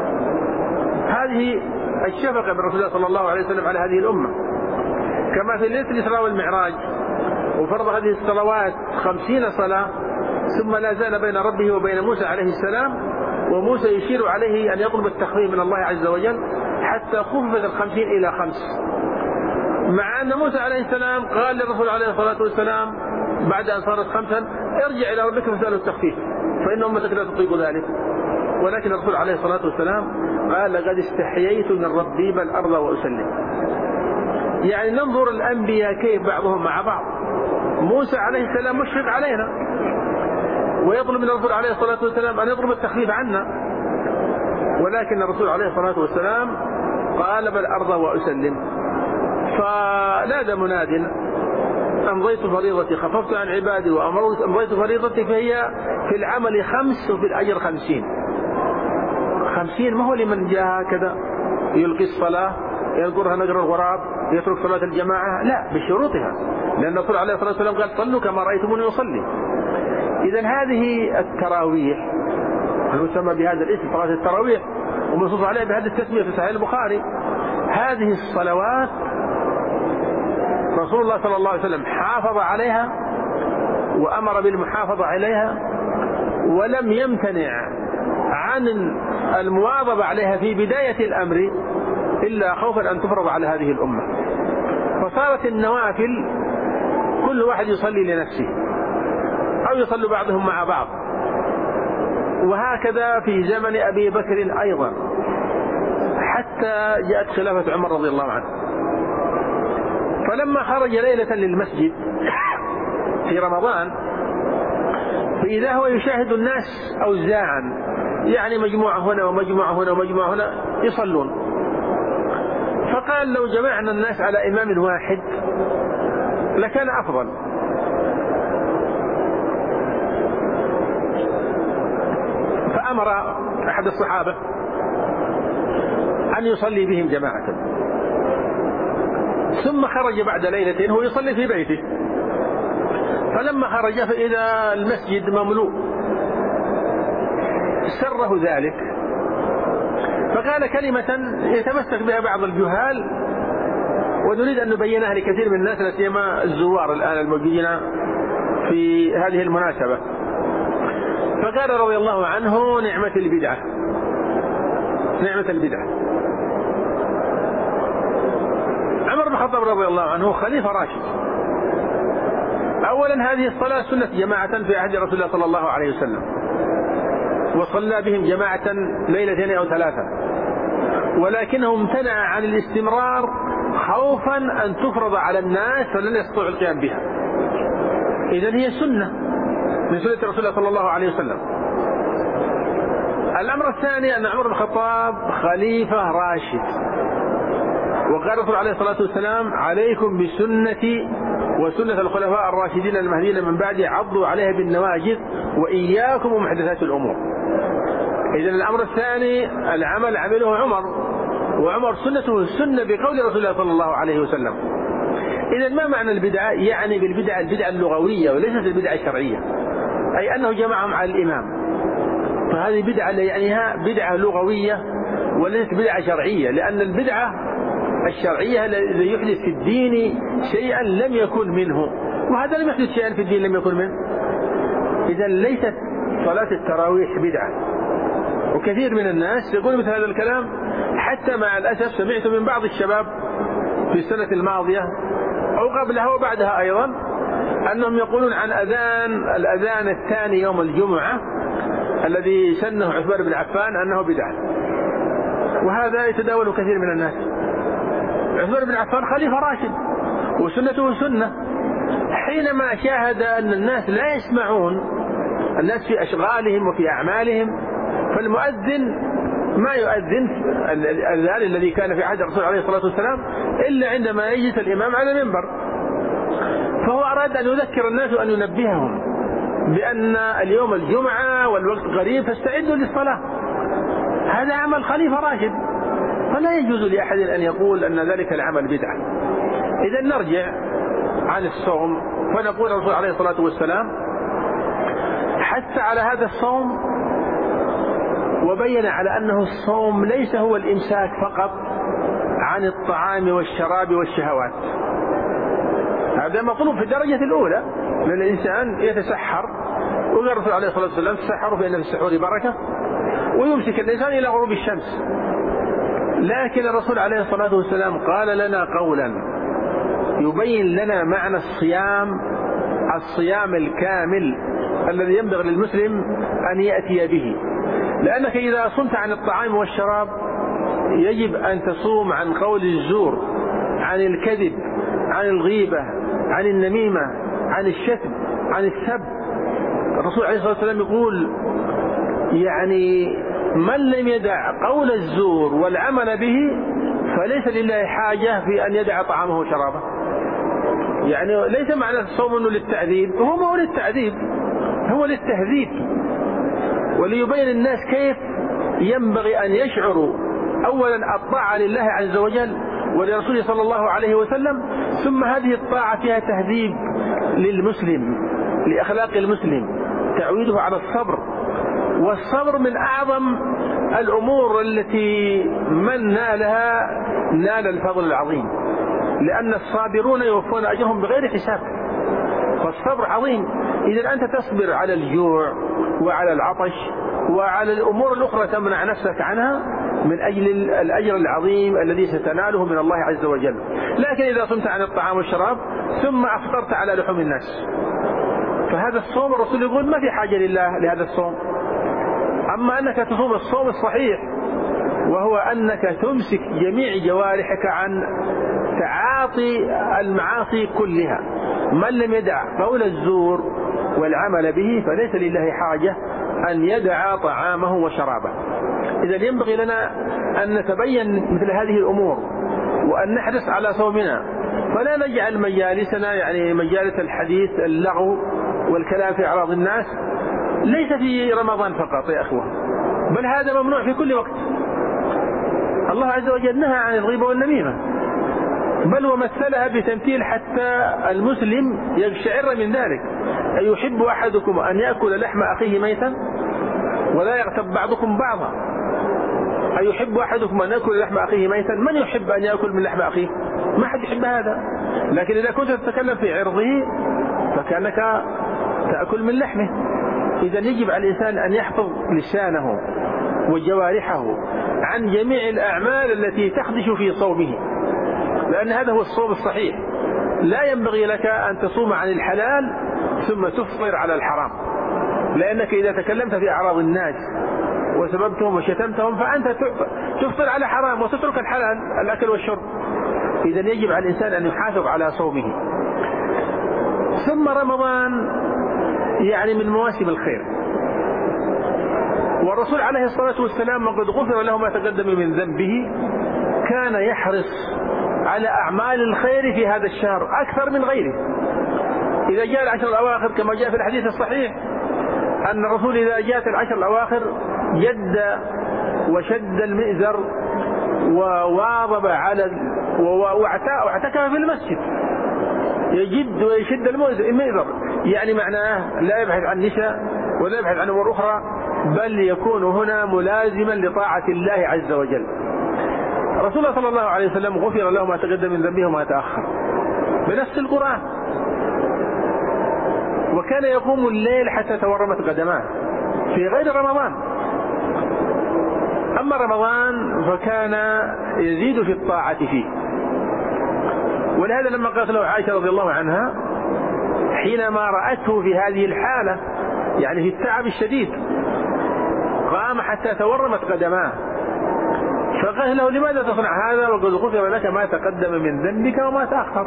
هذه الشفقة من رسول الله صلى الله عليه وسلم على هذه الأمة. كما في ليلة الإسراء والمعراج وفرض هذه الصلوات خمسين صلاة، ثم لا زال بين ربه وبين موسى عليه السلام، وموسى يشير عليه أن يطلب التخفيف من الله عز وجل حتى خففت الخمسين إلى خمس، مع أن موسى عليه السلام قال للرسول عليه الصلاة والسلام بعد أن صارت خمسا: ارجع إلى ربك فاسأله التخفيف فإن أمتك لا تطيق ذلك. ولكن الرسول عليه الصلاة والسلام قال: لقد استحييت من ربي بل أرضى وأسلم. يعني ننظر الأنبياء كيف بعضهم مع بعض. موسى عليه السلام مشفق علينا ويطلب من الرسول عليه الصلاة والسلام أن يطلب التخفيف عنا، ولكن الرسول عليه الصلاة والسلام قال: بل أرضى وأسلم. فنادى مناد: أمضيت فريضتي خففت عن عبادي وأمضيت فريضتي، فهي في العمل خمس وفي الأجر خمسين. خمسين ما هو لمن جاء هكذا يلقي الصلاة يذكرها نجر الغراب يترك صلاة الجماعة، لا، بشروطها، لأن الرسول عليه الصلاة والسلام قال: صلوا كما رأيتموني أصلي. إذن هذه التراويح المسمى بهذا الاسم صلاة التراويح ومنصوص عليها بهذه التسمية في صحيح البخاري، هذه الصلوات رسول الله صلى الله عليه وسلم حافظ عليها وأمر بالمحافظة عليها، ولم يمتنع عن المواظبة عليها في بداية الأمر إلا خوفا أن تفرض على هذه الأمة. فصارت النوافل كل واحد يصلي لنفسه أو يصلي بعضهم مع بعض. وهكذا في زمن أبي بكر أيضا حتى جاءت خلافة عمر رضي الله عنه. فلما خرج ليلة للمسجد في رمضان فإذا هو يشاهد الناس أوزاعا، يعني مجموعة هنا ومجموعة هنا ومجموعة هنا يصلون. فقال لو جمعنا الناس على إمام واحد لكان أفضل. فأمر أحد الصحابة أن يصلي بهم جماعة، ثم خرج بعد ليلتين هو يصلي في بيته. فلما خرج فإذا المسجد مملوء سره ذلك، فقال كلمة يتمسك بها بعض الجهال ونريد أن نبينها لكثير من الناس لا سيما الزوار الآن الموجودين في هذه المناسبة. فقال رضي الله عنه نعمة البدعة، نعمة البدعة. عمر بن الخطاب رضي الله عنه خليفة راشد. أولا هذه الصلاة سنة جماعة في عهد رسول الله صلى الله عليه وسلم، وصلى بهم جماعة ليلتين أو ثلاثة، ولكنه امتنع عن الاستمرار خوفا أن تفرض على الناس فلن يستطيعوا القيام بها. إذن هي سنة من سنة رسول الله صلى الله عليه وسلم. الأمر الثاني أن عمر بن الخطاب خليفة راشد، وقال الرسول عليه الصلاة والسلام عليكم بسنتي وسنة الخلفاء الراشدين المهديين من بعدي عضوا عليها بالنواجذ وإياكم ومحدثات الأمور. إذن الأمر الثاني العمل عمله عمر، وعمر سنته السنة بقول رسول الله صلى الله عليه وسلم. إذن ما معنى البدعة؟ يعني بالبدعة البدعة اللغوية وليست البدعة الشرعية، أي أنه جمعهم على الإمام. فهذه بدعة يعنيها بدعة لغوية وليست بدعة شرعية، لأن البدعة الشرعية الذي يحدث في الدين شيئا لم يكن منه، وهذا لم يحدث شيئا في الدين لم يكن منه. إذن ليست صلاة التراويح بدعة. وكثير من الناس يقول مثل هذا الكلام، حتى مع الأسف سمعت من بعض الشباب في السنة الماضية أو قبلها وبعدها أيضا أنهم يقولون عن أذان الأذان الثاني يوم الجمعة الذي سنه عثمان بن عفان أنه بدعة، وهذا يتداول كثير من الناس. عثمان بن عفان خليفة راشد وسنته سنة، حينما شاهد أن الناس لا يسمعون، الناس في أشغالهم وفي أعمالهم، فالمؤذن ما يؤذن الأذان الذي كان في عهد الرسول عليه الصلاة والسلام إلا عندما يجلس الإمام على المنبر. فهو أراد أن يذكر الناس وأن ينبههم بأن اليوم الجمعة والوقت قريب فاستعدوا للصلاة. هذا عمل خليفة راشد، فلا يجوز لأحد أن يقول أن ذلك العمل بدعة. إذا نرجع عن الصوم فنقول الرسول عليه الصلاة والسلام حث على هذا الصوم، وبين على أنه الصوم ليس هو الإمساك فقط عن الطعام والشراب والشهوات. هذا مطلوب في الدرجة الأولى، لأن الإنسان يتسحر، وقال الرسول عليه الصلاة والسلام تسحروا فإن في السحور بركة، ويمسك الإنسان إلى غروب الشمس. لكن الرسول عليه الصلاة والسلام قال لنا قولا يبين لنا معنى الصيام، الصيام الكامل الذي ينبغي للمسلم أن يأتي به. لأنك إذا صمت عن الطعام والشراب يجب أن تصوم عن قول الزور، عن الكذب، عن الغيبة، عن النميمة، عن الشتم، عن السب. الرسول عليه الصلاة والسلام يقول يعني من لم يدع قول الزور والعمل به فليس لله حاجة في أن يدع طعامه وشرابه. يعني ليس معنى الصوم أنه للتعذيب، هو ما هو للتعذيب، هو للتهذيب، وليبين الناس كيف ينبغي أن يشعروا أولا الطاعة لله عز وجل ولرسوله صلى الله عليه وسلم، ثم هذه الطاعة فيها تهذيب للمسلم، لأخلاق المسلم، تعويده على الصبر. والصبر من أعظم الأمور التي من نالها نال الفضل العظيم، لأن الصابرون يوفون أجرهم بغير حساب، فالصبر عظيم. إذا أنت تصبر على الجوع وعلى العطش وعلى الأمور الأخرى تمنع نفسك عنها، من أجل الأجر العظيم الذي ستناله من الله عز وجل. لكن إذا صمت عن الطعام والشراب ثم أفطرت على لحوم الناس، فهذا الصوم الرسول يقول ما في حاجة لله لهذا الصوم. أما أنك تصوم الصوم الصحيح وهو أنك تمسك جميع جوارحك عن تعاطي المعاصي كلها، من لم يدع قول الزور والعمل به فليس لله حاجة أن يدع طعامه وشرابه. إذا ينبغي لنا أن نتبين مثل هذه الأمور وأن نحرص على صومنا، فلا نجعل مجالسنا يعني مجالس الحديث اللغو والكلام في أعراض الناس، ليس في رمضان فقط يا أخوة، بل هذا ممنوع في كل وقت. الله عز وجل نهى عن الغيبة والنميمة، بل ومثلها بتمثيل حتى المسلم يقشعر من ذلك. أيحب أحدكم أن يأكل لحم أخيه ميتا ولا يغتب بعضكم بعضا؟ أيحب أحدكم أن يأكل لحم أخيه ميتا؟ من يحب أن يأكل من لحم أخيه؟ ما حد يحب هذا. لكن إذا كنت تتكلم في عرضه فكأنك تأكل من لحمه. إذا يجب على الإنسان أن يحفظ لسانه وجوارحه عن جميع الأعمال التي تخدش في صومه، لأن هذا هو الصوم الصحيح. لا ينبغي لك أن تصوم عن الحلال ثم تفطر على الحرام، لأنك إذا تكلمت في أعراض الناس وسببتهم وشتمتهم فأنت تفطر على حرام وتترك الحلال الأكل والشرب. إذا يجب على الإنسان أن يحافظ على صومه. ثم رمضان يعني من مواسم الخير، والرسول عليه الصلاة والسلام وقد غفر له ما تقدم من ذنبه كان يحرص على أعمال الخير في هذا الشهر أكثر من غيره. إذا جاء العشر الأواخر كما جاء في الحديث الصحيح أن الرسول إذا جاءت العشر الأواخر جد وشد المئزر وواظب على واعتكف في المسجد، يجد ويشد المئزر، يعني معناه لا يبحث عن نساء ولا يبحث عن أمور أخرى، بل يكون هنا ملازما لطاعة الله عز وجل. رسول الله صلى الله عليه وسلم غفر له ما تقدم من ذنبه وما تأخر بنفس القرآن، وكان يقوم الليل حتى تورمت قدماه في غير رمضان. أما رمضان فكان يزيد في الطاعة فيه، ولهذا لما قالت له عائشة رضي الله عنها حينما رأته في هذه الحالة يعني في التعب الشديد قام حتى تورمت قدماه، فقال له لماذا تصنع هذا وقد غفر لك ما تقدم من ذنبك وما تأخر؟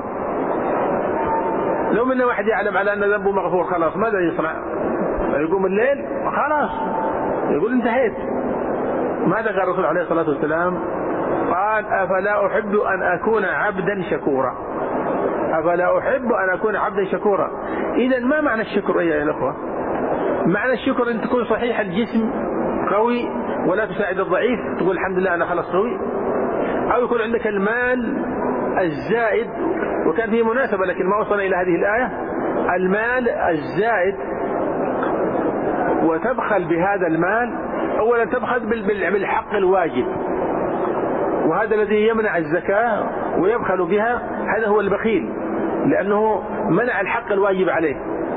لو من واحد يعلم على أن ذنبه مغفور خلاص ماذا يصنع؟ يقوم الليل خلاص يقول انتهيت. ماذا قال الرسول عليه الصلاة والسلام؟ قال أفلا أحب أن أكون عبدا شكورا، أفلا أحب أن أكون عبدا شكورا. إذا ما معنى الشكر أيها الأخوة؟ معنى الشكر أن تكون صحيح الجسم قوي ولا تساعد الضعيف تقول الحمد لله أنا خلص قوي، أو يكون عندك المال الزائد، وكان فيه مناسبة لكن ما وصلنا إلى هذه الآية، المال الزائد وتبخل بهذا المال. أولا تبخل بالحق الواجب، وهذا الذي يمنع الزكاة ويبخل بها هذا هو البخيل، لأنه منع الحق الواجب عليه.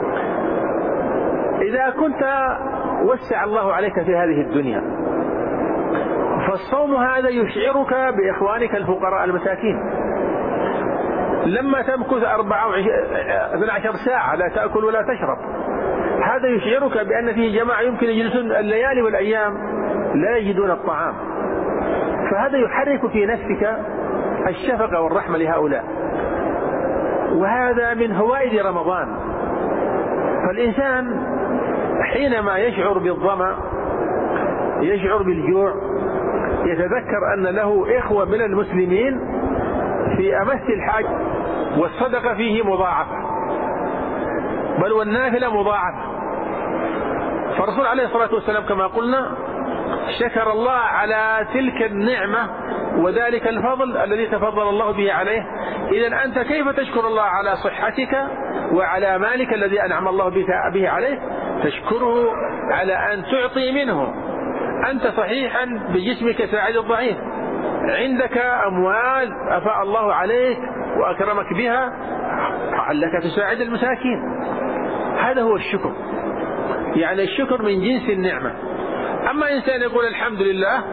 إذا كنت وسع الله عليك في هذه الدنيا فالصوم هذا يشعرك بإخوانك الفقراء المساكين. لما تمكث أربعة وعشرين عشر ساعة لا تأكل ولا تشرب هذا يشعرك بأن فيه جماعة يمكن يجلسون الليالي والأيام لا يجدون الطعام، فهذا يحرك في نفسك الشفقة والرحمة لهؤلاء، وهذا من فوائد رمضان. فالإنسان حينما يشعر بالظمأ يشعر بالجوع يتذكر أن له إخوة من المسلمين في أمس الحاجة، والصدقة فيه مضاعفة بل والنافلة مضاعفة. فالرسول عليه الصلاة والسلام كما قلنا شكر الله على تلك النعمة وذلك الفضل الذي تفضل الله به عليه. إذن أنت كيف تشكر الله على صحتك وعلى مالك الذي أنعم الله به عليك؟ تشكره على أن تعطي منه. أنت صحيحا بجسمك ساعد الضعيف، عندك أموال أفاء الله عليك وأكرمك بها لعلك تساعد المساكين. هذا هو الشكر، يعني الشكر من جنس النعمة. أما إنسان يقول الحمد لله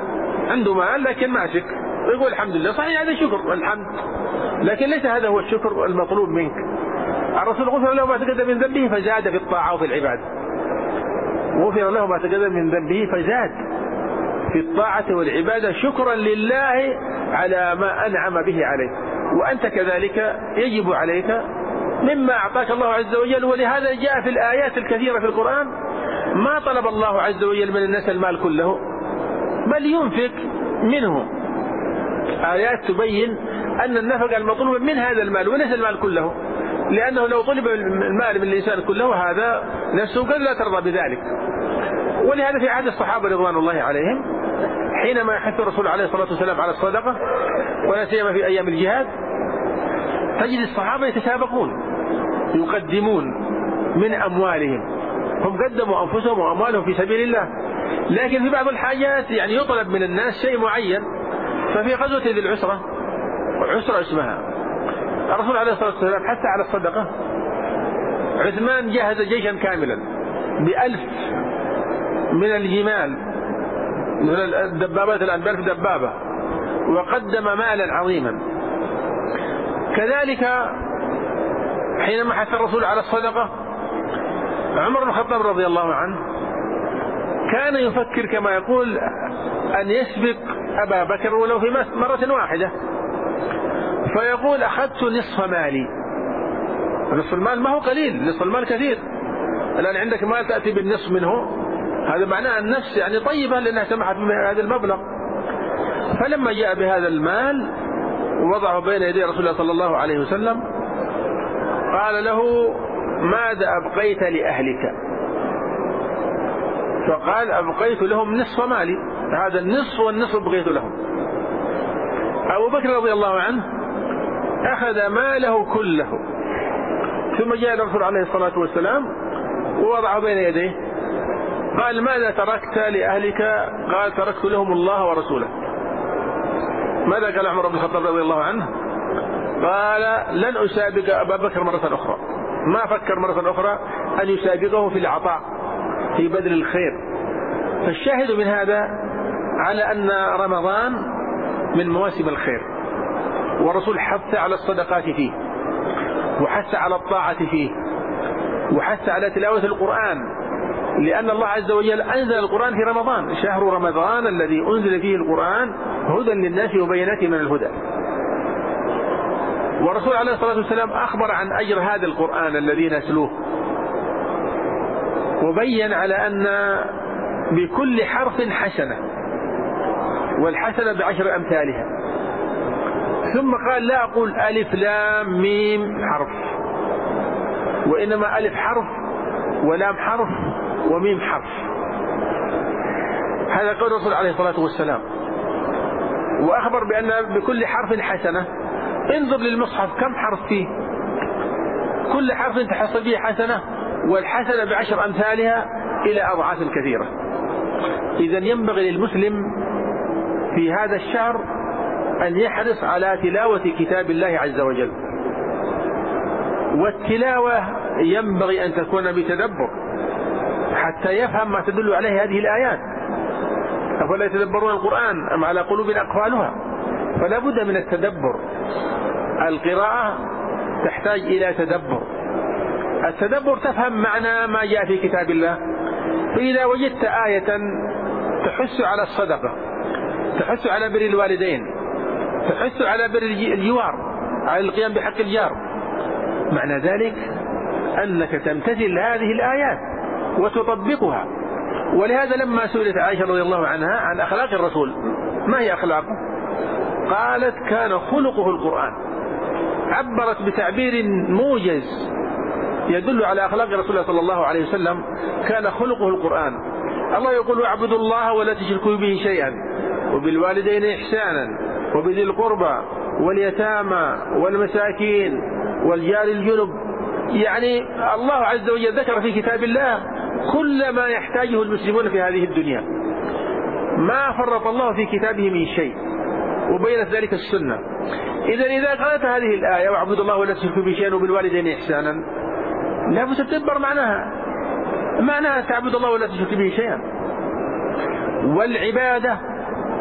عنده مال لكن ماسك يقول الحمد لله، صحيح هذا شكر والحمد، لكن ليس هذا هو الشكر المطلوب منك. الرسول غفر له ما تقدم من ذنبه فزاد في الطاعة وفي العبادة، غفر له ما تقدم من ذنبه فزاد في الطاعة والعبادة شكرا لله على ما أنعم به عليه. وأنت كذلك يجب عليك مما أعطاك الله عز وجل. ولهذا جاء في الآيات الكثيرة في القرآن ما طلب الله عز وجل من الناس المال كله، بل ينفق منه. آيات تبين أن النفق المطلوب من هذا المال وليس المال كله، لأنه لو طلب المال من الإنسان كله هذا نفسه قد لا ترضى بذلك. ولهذا في عهد الصحابة رضوان الله عليهم حينما يحث الرسول عليه الصلاة والسلام على الصدقة ولا سيما في أيام الجهاد، تجد الصحابة يتسابقون يقدمون من أموالهم، هم قدموا أنفسهم وأموالهم في سبيل الله. لكن في بعض الحاجات يعني يطلب من الناس شيء معين. ففي غزوة ذي العسرة، عسرة اسمها، الرسول عليه الصلاة والسلام حث على الصدقة. عثمان جهز جيشا كاملا بألف من الجمال من الدبابات الآن بألف دبابة، وقدم مالا عظيما. كذلك حينما حث الرسول على الصدقة عمر بن الخطاب رضي الله عنه كان يفكر كما يقول أن يسبق أبا بكر ولو في مرة واحدة، فيقول أخذت نصف مالي. نصف المال ما هو قليل، نصف المال كثير. الآن عندك مال تأتي بالنصف منه، هذا معناه النفس يعني طيبة لأنها سمحت بهذا المبلغ. فلما جاء بهذا المال ووضعه بين يدي رسول الله صلى الله عليه وسلم قال له ماذا أبقيت لأهلك؟ فقال أبقيت لهم نصف مالي، هذا النصف والنصف بقيت لهم. أبو بكر رضي الله عنه أخذ ماله كله، ثم جاء الرسول عليه الصلاة والسلام ووضعه بين يديه قال ماذا تركت لأهلك؟ قال تركت لهم الله ورسوله. ماذا قال عمر بن الخطاب رضي الله عنه؟ قال لن أسابق أبا بكر مرة أخرى، ما فكر مرة أخرى أن يسابقه في العطاء في بذل الخير. فالشاهد من هذا على أن رمضان من مواسم الخير، والرسول حث على الصدقات فيه، وحث على الطاعة فيه، وحث على تلاوة القرآن، لأن الله عز وجل أنزل القرآن في رمضان، شهر رمضان الذي أنزل فيه القرآن هدى للناس وبينات من الهدى. والرسول عليه الصلاة والسلام أخبر عن أجر هذا القرآن الذي نتلوه، وبين على أن بكل حرف حسنة، والحسنة بعشر أمثالها. ثم قال لا أقول ألف لام ميم حرف، وإنما ألف حرف ولام حرف وميم حرف. هذا قول الرسول عليه الصلاة والسلام. وأخبر بأن بكل حرف حسنة. انظر للمصحف كم حرف فيه، كل حرف تحصل فيه حسنة، والحسنة بعشر أمثالها إلى أضعاف كثيرة. إذا ينبغي للمسلم في هذا الشهر أن يحرص على تلاوة كتاب الله عز وجل، والتلاوة ينبغي أن تكون بتدبر حتى يفهم ما تدل عليه هذه الآيات. أفلا يتدبرون القرآن أم على قلوب أقفالها؟ فلا بد من التدبر. القراءة تحتاج إلى تدبر. التدبر تفهم معنى ما جاء في كتاب الله. فإذا وجدت آية تحث على الصدقة، تحث على بر الوالدين، تحث على بر الجوار، على القيام بحق الجار، معنى ذلك أنك تمتثل هذه الآيات وتطبقها. ولهذا لما سئلت عائشة رضي الله عنها عن أخلاق الرسول ما هي أخلاقه؟ قالت كان خلقه القرآن. عبرت بتعبير موجز يدل على أخلاق رسول الله صلى الله عليه وسلم، كان خلقه القرآن. الله يقول اعبدوا الله ولا تشركوا به شيئا وبالوالدين إحسانا وبذي القربى واليتامى والمساكين والجار الجنب. يعني الله عز وجل ذكر في كتاب الله كل ما يحتاجه المسلمون في هذه الدنيا، ما فرط الله في كتابه من شيء، وبينت ذلك السنة. إذا إذا قرأت هذه الآية واعبدوا الله ولا تشركوا به شيئا وبالوالدين إحسانا، لا بد تدبر معناها. معناها تعبد الله ولا تشرك به شيئا. والعبادة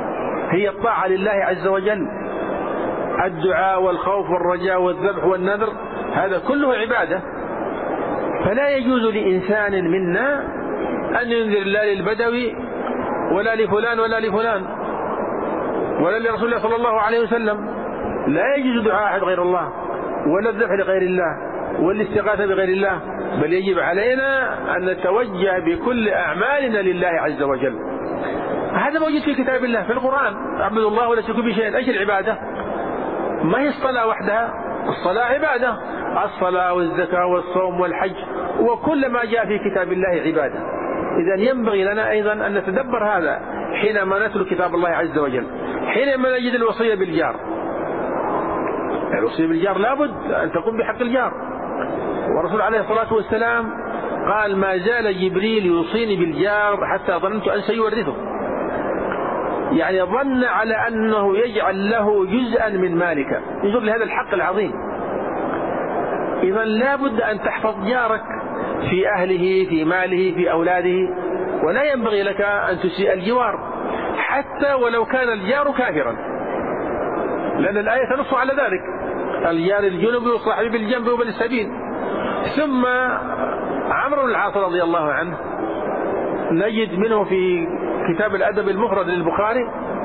هي الطاعة لله عز وجل. الدعاء والخوف والرجاء والذبح والنذر هذا كله عبادة. فلا يجوز لإنسان منا أن ينذر لا للبدوي ولا لفلان ولا لفلان ولا لرسول الله صلى الله عليه وسلم. لا يجوز دعاء أحد غير الله ولا الذبح لغير الله والاستغاثة بغير الله، بل يجب علينا أن نتوجه بكل أعمالنا لله عز وجل. هذا موجود في كتاب الله في القرآن: اعبدوا الله ولا تشركوا به شيئا. ايش العبادة؟ ما هي الصلاة وحدها، الصلاة عبادة، الصلاة والزكاة والصوم والحج وكل ما جاء في كتاب الله عبادة. إذن ينبغي لنا أيضا أن نتدبر هذا حينما نتلو كتاب الله عز وجل. حينما نجد الوصية بالجار، الوصية بالجار لابد أن تقوم بحق الجار. والرسول عليه الصلاة والسلام قال: ما زال جبريل يوصيني بالجار حتى ظننت أن سيورثه. يعني ظن على أنه يجعل له جزءا من مالك، ينظر لهذا الحق العظيم. إذن لا بد أن تحفظ جارك في أهله، في ماله، في أولاده، ولا ينبغي لك أن تسيء الجوار حتى ولو كان الجار كافرا، لأن الآية تنص على ذلك: الجار الجنب والصاحب بالجنب وابن السبيل. ثم عمرو بن العاص رضي الله عنه نجد منه في كتاب الأدب المفرد للبخاري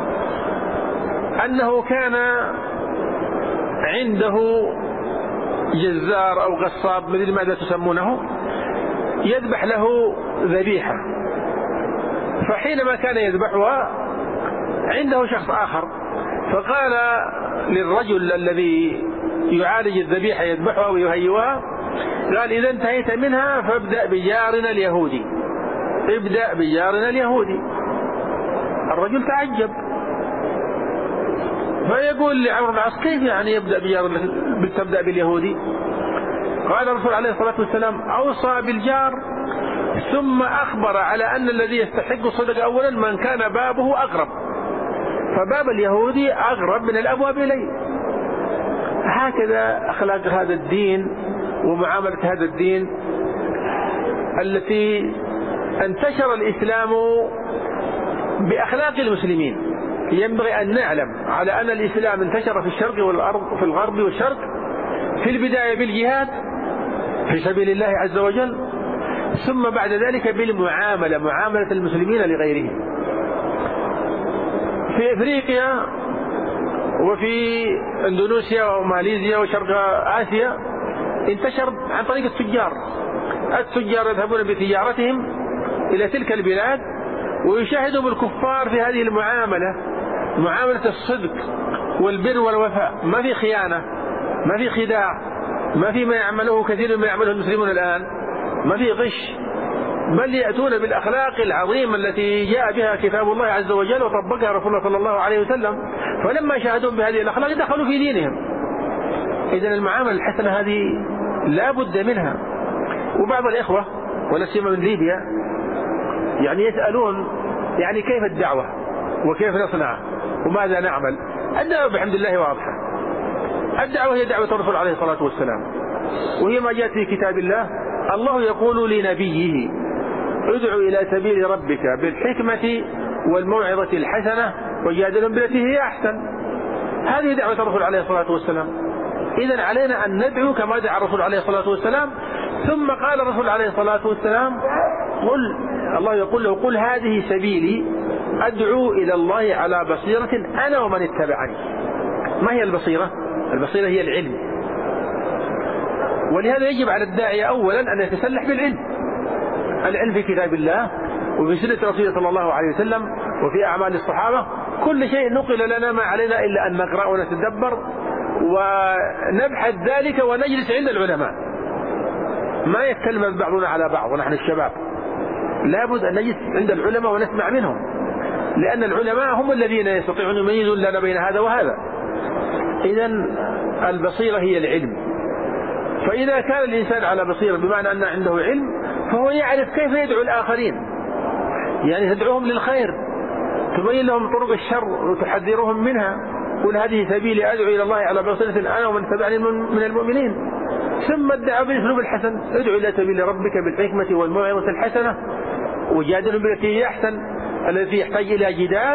أنه كان عنده جزار أو غصاب مثل ماذا تسمونه يذبح له ذبيحة. فحينما كان يذبحها عنده شخص آخر فقال للرجل الذي يعالج الذبيحة يذبحها ويهيئها، قال: إذا انتهيت منها فابدأ بجارنا اليهودي، ابدأ بجارنا اليهودي. الرجل تعجب فيقول لعمرو بن العاص: كيف يعني يبدأ بجار تبدأ باليهودي؟ قال الرسول عليه الصلاة والسلام: أوصى بالجار ثم أخبر على أن الذي يستحق الصدقة أولا من كان بابه أقرب، فباب اليهودي أقرب من الأبواب إليه. هكذا أخلاق هذا الدين ومعاملة هذا الدين التي انتشر الإسلام بأخلاق المسلمين. ينبغي أن نعلم على أن الإسلام انتشر في الشرق والأرض، في الغرب والشرق، في البداية بالجهاد في سبيل الله عز وجل، ثم بعد ذلك بالمعاملة، معاملة المسلمين لغيرهم. في أفريقيا وفي اندونيسيا وماليزيا وشرق آسيا انتشر عن طريق التجار. التجار يذهبون بتجارتهم إلى تلك البلاد ويشاهدهم الكفار في هذه المعاملة، معاملة الصدق والبر والوفاء، ما في خيانة، ما في خداع، ما في ما يعمله كثير ما يعمله المسلمون الآن، ما في غش، بل يأتون بالأخلاق العظيمة التي جاء بها كتاب الله عز وجل وطبقها رسول الله صلى الله عليه وسلم. فلما شاهدون بهذه الأخلاق دخلوا في دينهم. إذن المعاملة الحسنة هذه لا بد منها. وبعض الإخوة ولا سيما من ليبيا يعني يسألون يعني كيف الدعوة وكيف نصنع وماذا نعمل؟ الدعوة بحمد الله واضحة. الدعوة هي دعوة الرسول عليه الصلاة والسلام، وهي ما جاءت في كتاب الله. الله يقول لنبيه: ادعو إلى سبيل ربك بالحكمة والموعظة الحسنة وجادلهم بالتي هي أحسن. هذه دعوة الرسول عليه الصلاة والسلام. إذن علينا أن ندعو كما دعا الرسول عليه الصلاة والسلام. ثم قال الرسول عليه الصلاة والسلام: قل، الله يقول له: قل هذه سبيلي أدعو إلى الله على بصيرة أنا ومن اتبعني. ما هي البصيرة؟ البصيرة هي العلم. ولهذا يجب على الداعية أولا أن يتسلح بالعلم، العلم في كتاب الله وفي سنة رسوله صلى الله عليه وسلم وفي أعمال الصحابة. كل شيء نقل لنا، ما علينا إلا أن نقرأ ونتدبر ونبحث ذلك ونجلس عند العلماء. ما يتكلم بعضنا على بعض ونحن الشباب، لابد أن نجلس عند العلماء ونسمع منهم، لأن العلماء هم الذين يستطيعون يميزون لنا بين هذا وهذا. إذن البصيرة هي العلم. فإذا كان الإنسان على بصيرة بمعنى أن عنده علم فهو يعرف كيف يدعو الآخرين، يعني تدعوهم للخير، تبين لهم طرق الشر وتحذرهم منها. قل هذه سبيلي أدعو إلى الله على بصيرة أنا ومن تبعني من المؤمنين. ثم الدعوة بالأسلوب الحسن: ادعو إلى سبيل ربك بالحكمة والموعظة الحسنة وجادلهم بالتي هي أحسن. الذي يحتاج إلى جدال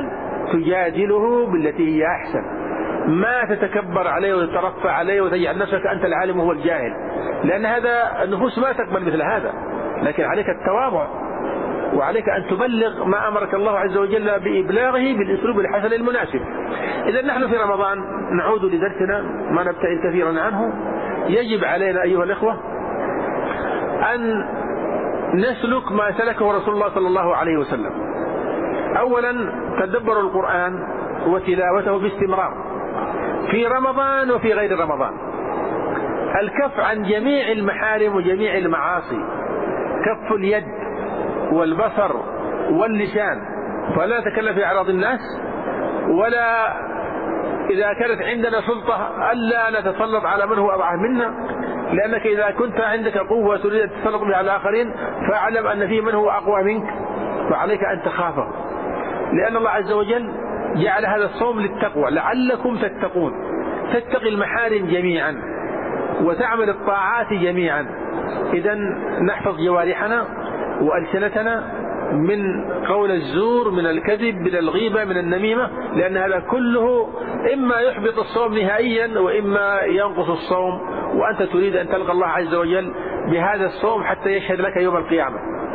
تجادله بالتي هي أحسن، ما تتكبر عليه وتترفع عليه وتجعل نفسك أنت العالم وهو الجاهل، لأن هذا النفوس ما تقبل مثل هذا. لكن عليك التواضع، وعليك أن تبلغ ما أمرك الله عز وجل بإبلاغه بالأسلوب الحسن المناسب. إذا نحن في رمضان نعود لدرسنا ما نبتعد كثيرا عنه. يجب علينا أيها الإخوة أن نسلك ما سلكه رسول الله صلى الله عليه وسلم. أولا تدبر القرآن وتلاوته باستمرار في رمضان وفي غير رمضان. الكف عن جميع المحارم وجميع المعاصي، كف اليد والبصر واللسان، فلا نتكلم في أعراض الناس، ولا إذا كانت عندنا سلطة ألا نتسلط على من هو أضعف منا، لأنك إذا كنت عندك قوة تريد أن تتسلط بها على الآخرين فاعلم أن في من هو أقوى منك، فعليك أن تخافه، لأن الله عز وجل جعل هذا الصوم للتقوى لعلكم تتقون. تتقي المحارم جميعا وتعمل الطاعات جميعا. إذا نحفظ جوارحنا وألسنتنا من قول الزور، من الكذب، من الغيبة، من النميمة، لأن هذا كله إما يحبط الصوم نهائيا وإما ينقص الصوم، وأنت تريد أن تلقى الله عز وجل بهذا الصوم حتى يشهد لك يوم القيامة.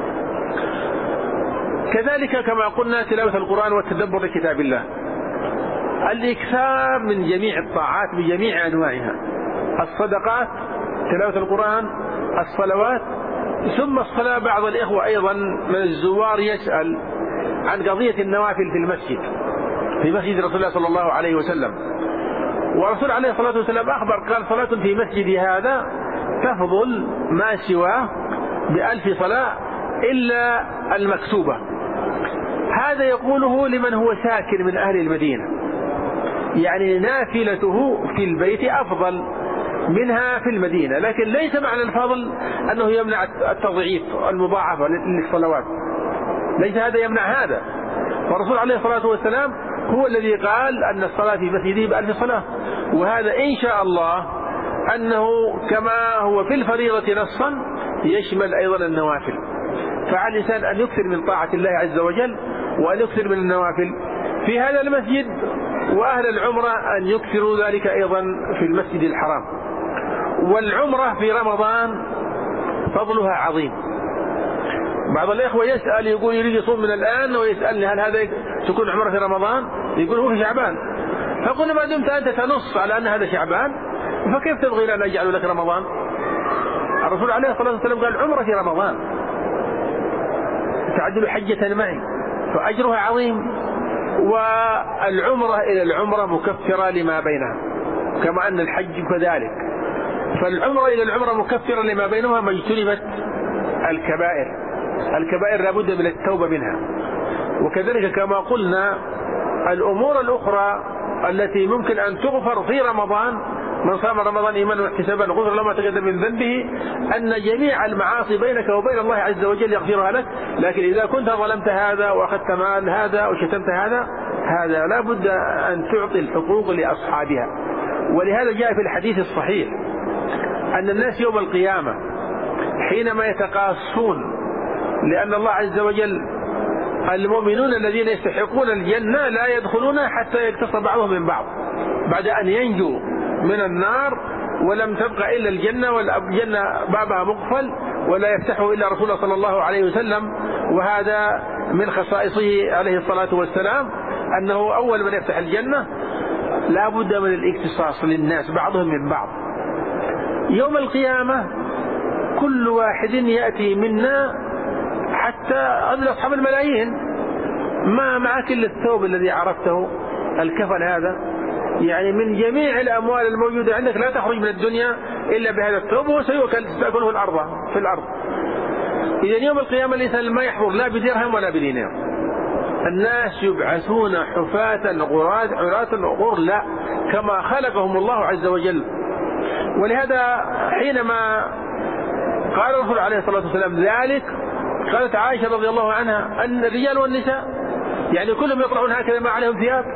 كذلك كما قلنا تلاوة القرآن والتدبر لكتاب الله، الإكثار من جميع الطاعات بجميع أنواعها، الصدقات، تلاوة القرآن، الصلوات، ثم الصلاة. بعض الإخوة أيضا من الزوار يسأل عن قضية النوافل في المسجد، في مسجد رسول الله صلى الله عليه وسلم. ورسول عليه الصلاة والسلام أخبر قال: صلاة في مسجد هذا تفضل ما سواه بألف صلاة إلا المكتوبة. هذا يقوله لمن هو ساكن من أهل المدينة، يعني نافلته في البيت أفضل منها في المدينة، لكن ليس معنى الفضل أنه يمنع التضعيف المضاعفة للصلوات، ليس هذا يمنع هذا. فالرسول عليه الصلاة والسلام هو الذي قال أن الصلاة في مسجده بألف صلاة، وهذا إن شاء الله أنه كما هو في الفريضة نصا يشمل أيضا النوافل. فعلى الإنسان أن يكثر من طاعة الله عز وجل وأن يكثر من النوافل في هذا المسجد، وأهل العمرة أن يكثروا ذلك أيضا في المسجد الحرام. والعمرة في رمضان فضلها عظيم. بعض الإخوة يسأل يقول يريد يصوم من الآن ويسألني هل هذا تكون عمرة في رمضان؟ يقول هو في شعبان. فقلنا ما دمت أنت تنص على أن هذا شعبان فكيف تبغي أن أجعل لك رمضان؟ الرسول عليه الصلاة والسلام قال عمرة في رمضان تعدل حجة معي، فأجرها عظيم. والعمرة إلى العمرة مكفرة لما بينها، كما أن الحج كذلك. فالعمرة إلى العمرة مكفرة لما بينها ما اجتنبت الكبائر. الكبائر لابد من التوبة منها. وكذلك كما قلنا الأمور الأخرى التي ممكن أن تغفر في رمضان، من صام رمضان إيمانا واحتسابا غفر له ما تقدم من ذنبه، أن جميع المعاصي بينك وبين الله عز وجل يغفرها لك. لكن إذا كنت ظلمت هذا وأخذت مال هذا وشتمت هذا، هذا لا بد أن تعطي الحقوق لأصحابها. ولهذا جاء في الحديث الصحيح أن الناس يوم القيامة حينما يتقاصون، لأن الله عز وجل المؤمنون الذين يستحقون الجنة لا يدخلونها حتى يقتص بعضهم من بعض، بعد أن ينجوا من النار ولم تبقى إلا الجنة، والجنة بابها مقفل ولا يفتحه إلا رسول الله صلى الله عليه وسلم. وهذا من خصائصه عليه الصلاة والسلام أنه أول من يفتح الجنة. لا بد من الاقتصاص للناس بعضهم من بعض. يوم القيامة كل واحد يأتي منا حتى أدل أصحاب الملايين ما معك إلا الثوب الذي عرفته، الكفن هذا، يعني من جميع الأموال الموجودة عندك لا تخرج من الدنيا إلا بهذا الثوب، وسيؤكل تأكله الأرض في الأرض. إذا يوم القيامة الإنسان ما يحضر لا بدرهم ولا بدينار. الناس يبعثون حفاة عراة غرلا كما خلقهم الله عز وجل. ولهذا حينما قال الرسول عليه الصلاة والسلام ذلك، قالت عائشة رضي الله عنها أن الرجال والنساء يعني كلهم يطلعون هكذا ما عليهم ثياب.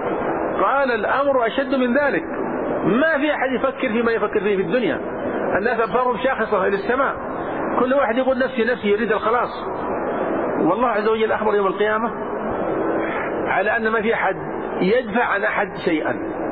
قال الأمر أشد من ذلك، ما في أحد يفكر فيما يفكر فيه في الدنيا. الناس أبصارهم شاخصة إلى السماء، كل واحد يقول نفسي نفسي يريد الخلاص. والله عز وجل أخبر يوم القيامة على أن ما في أحد يدفع عن أحد شيئا،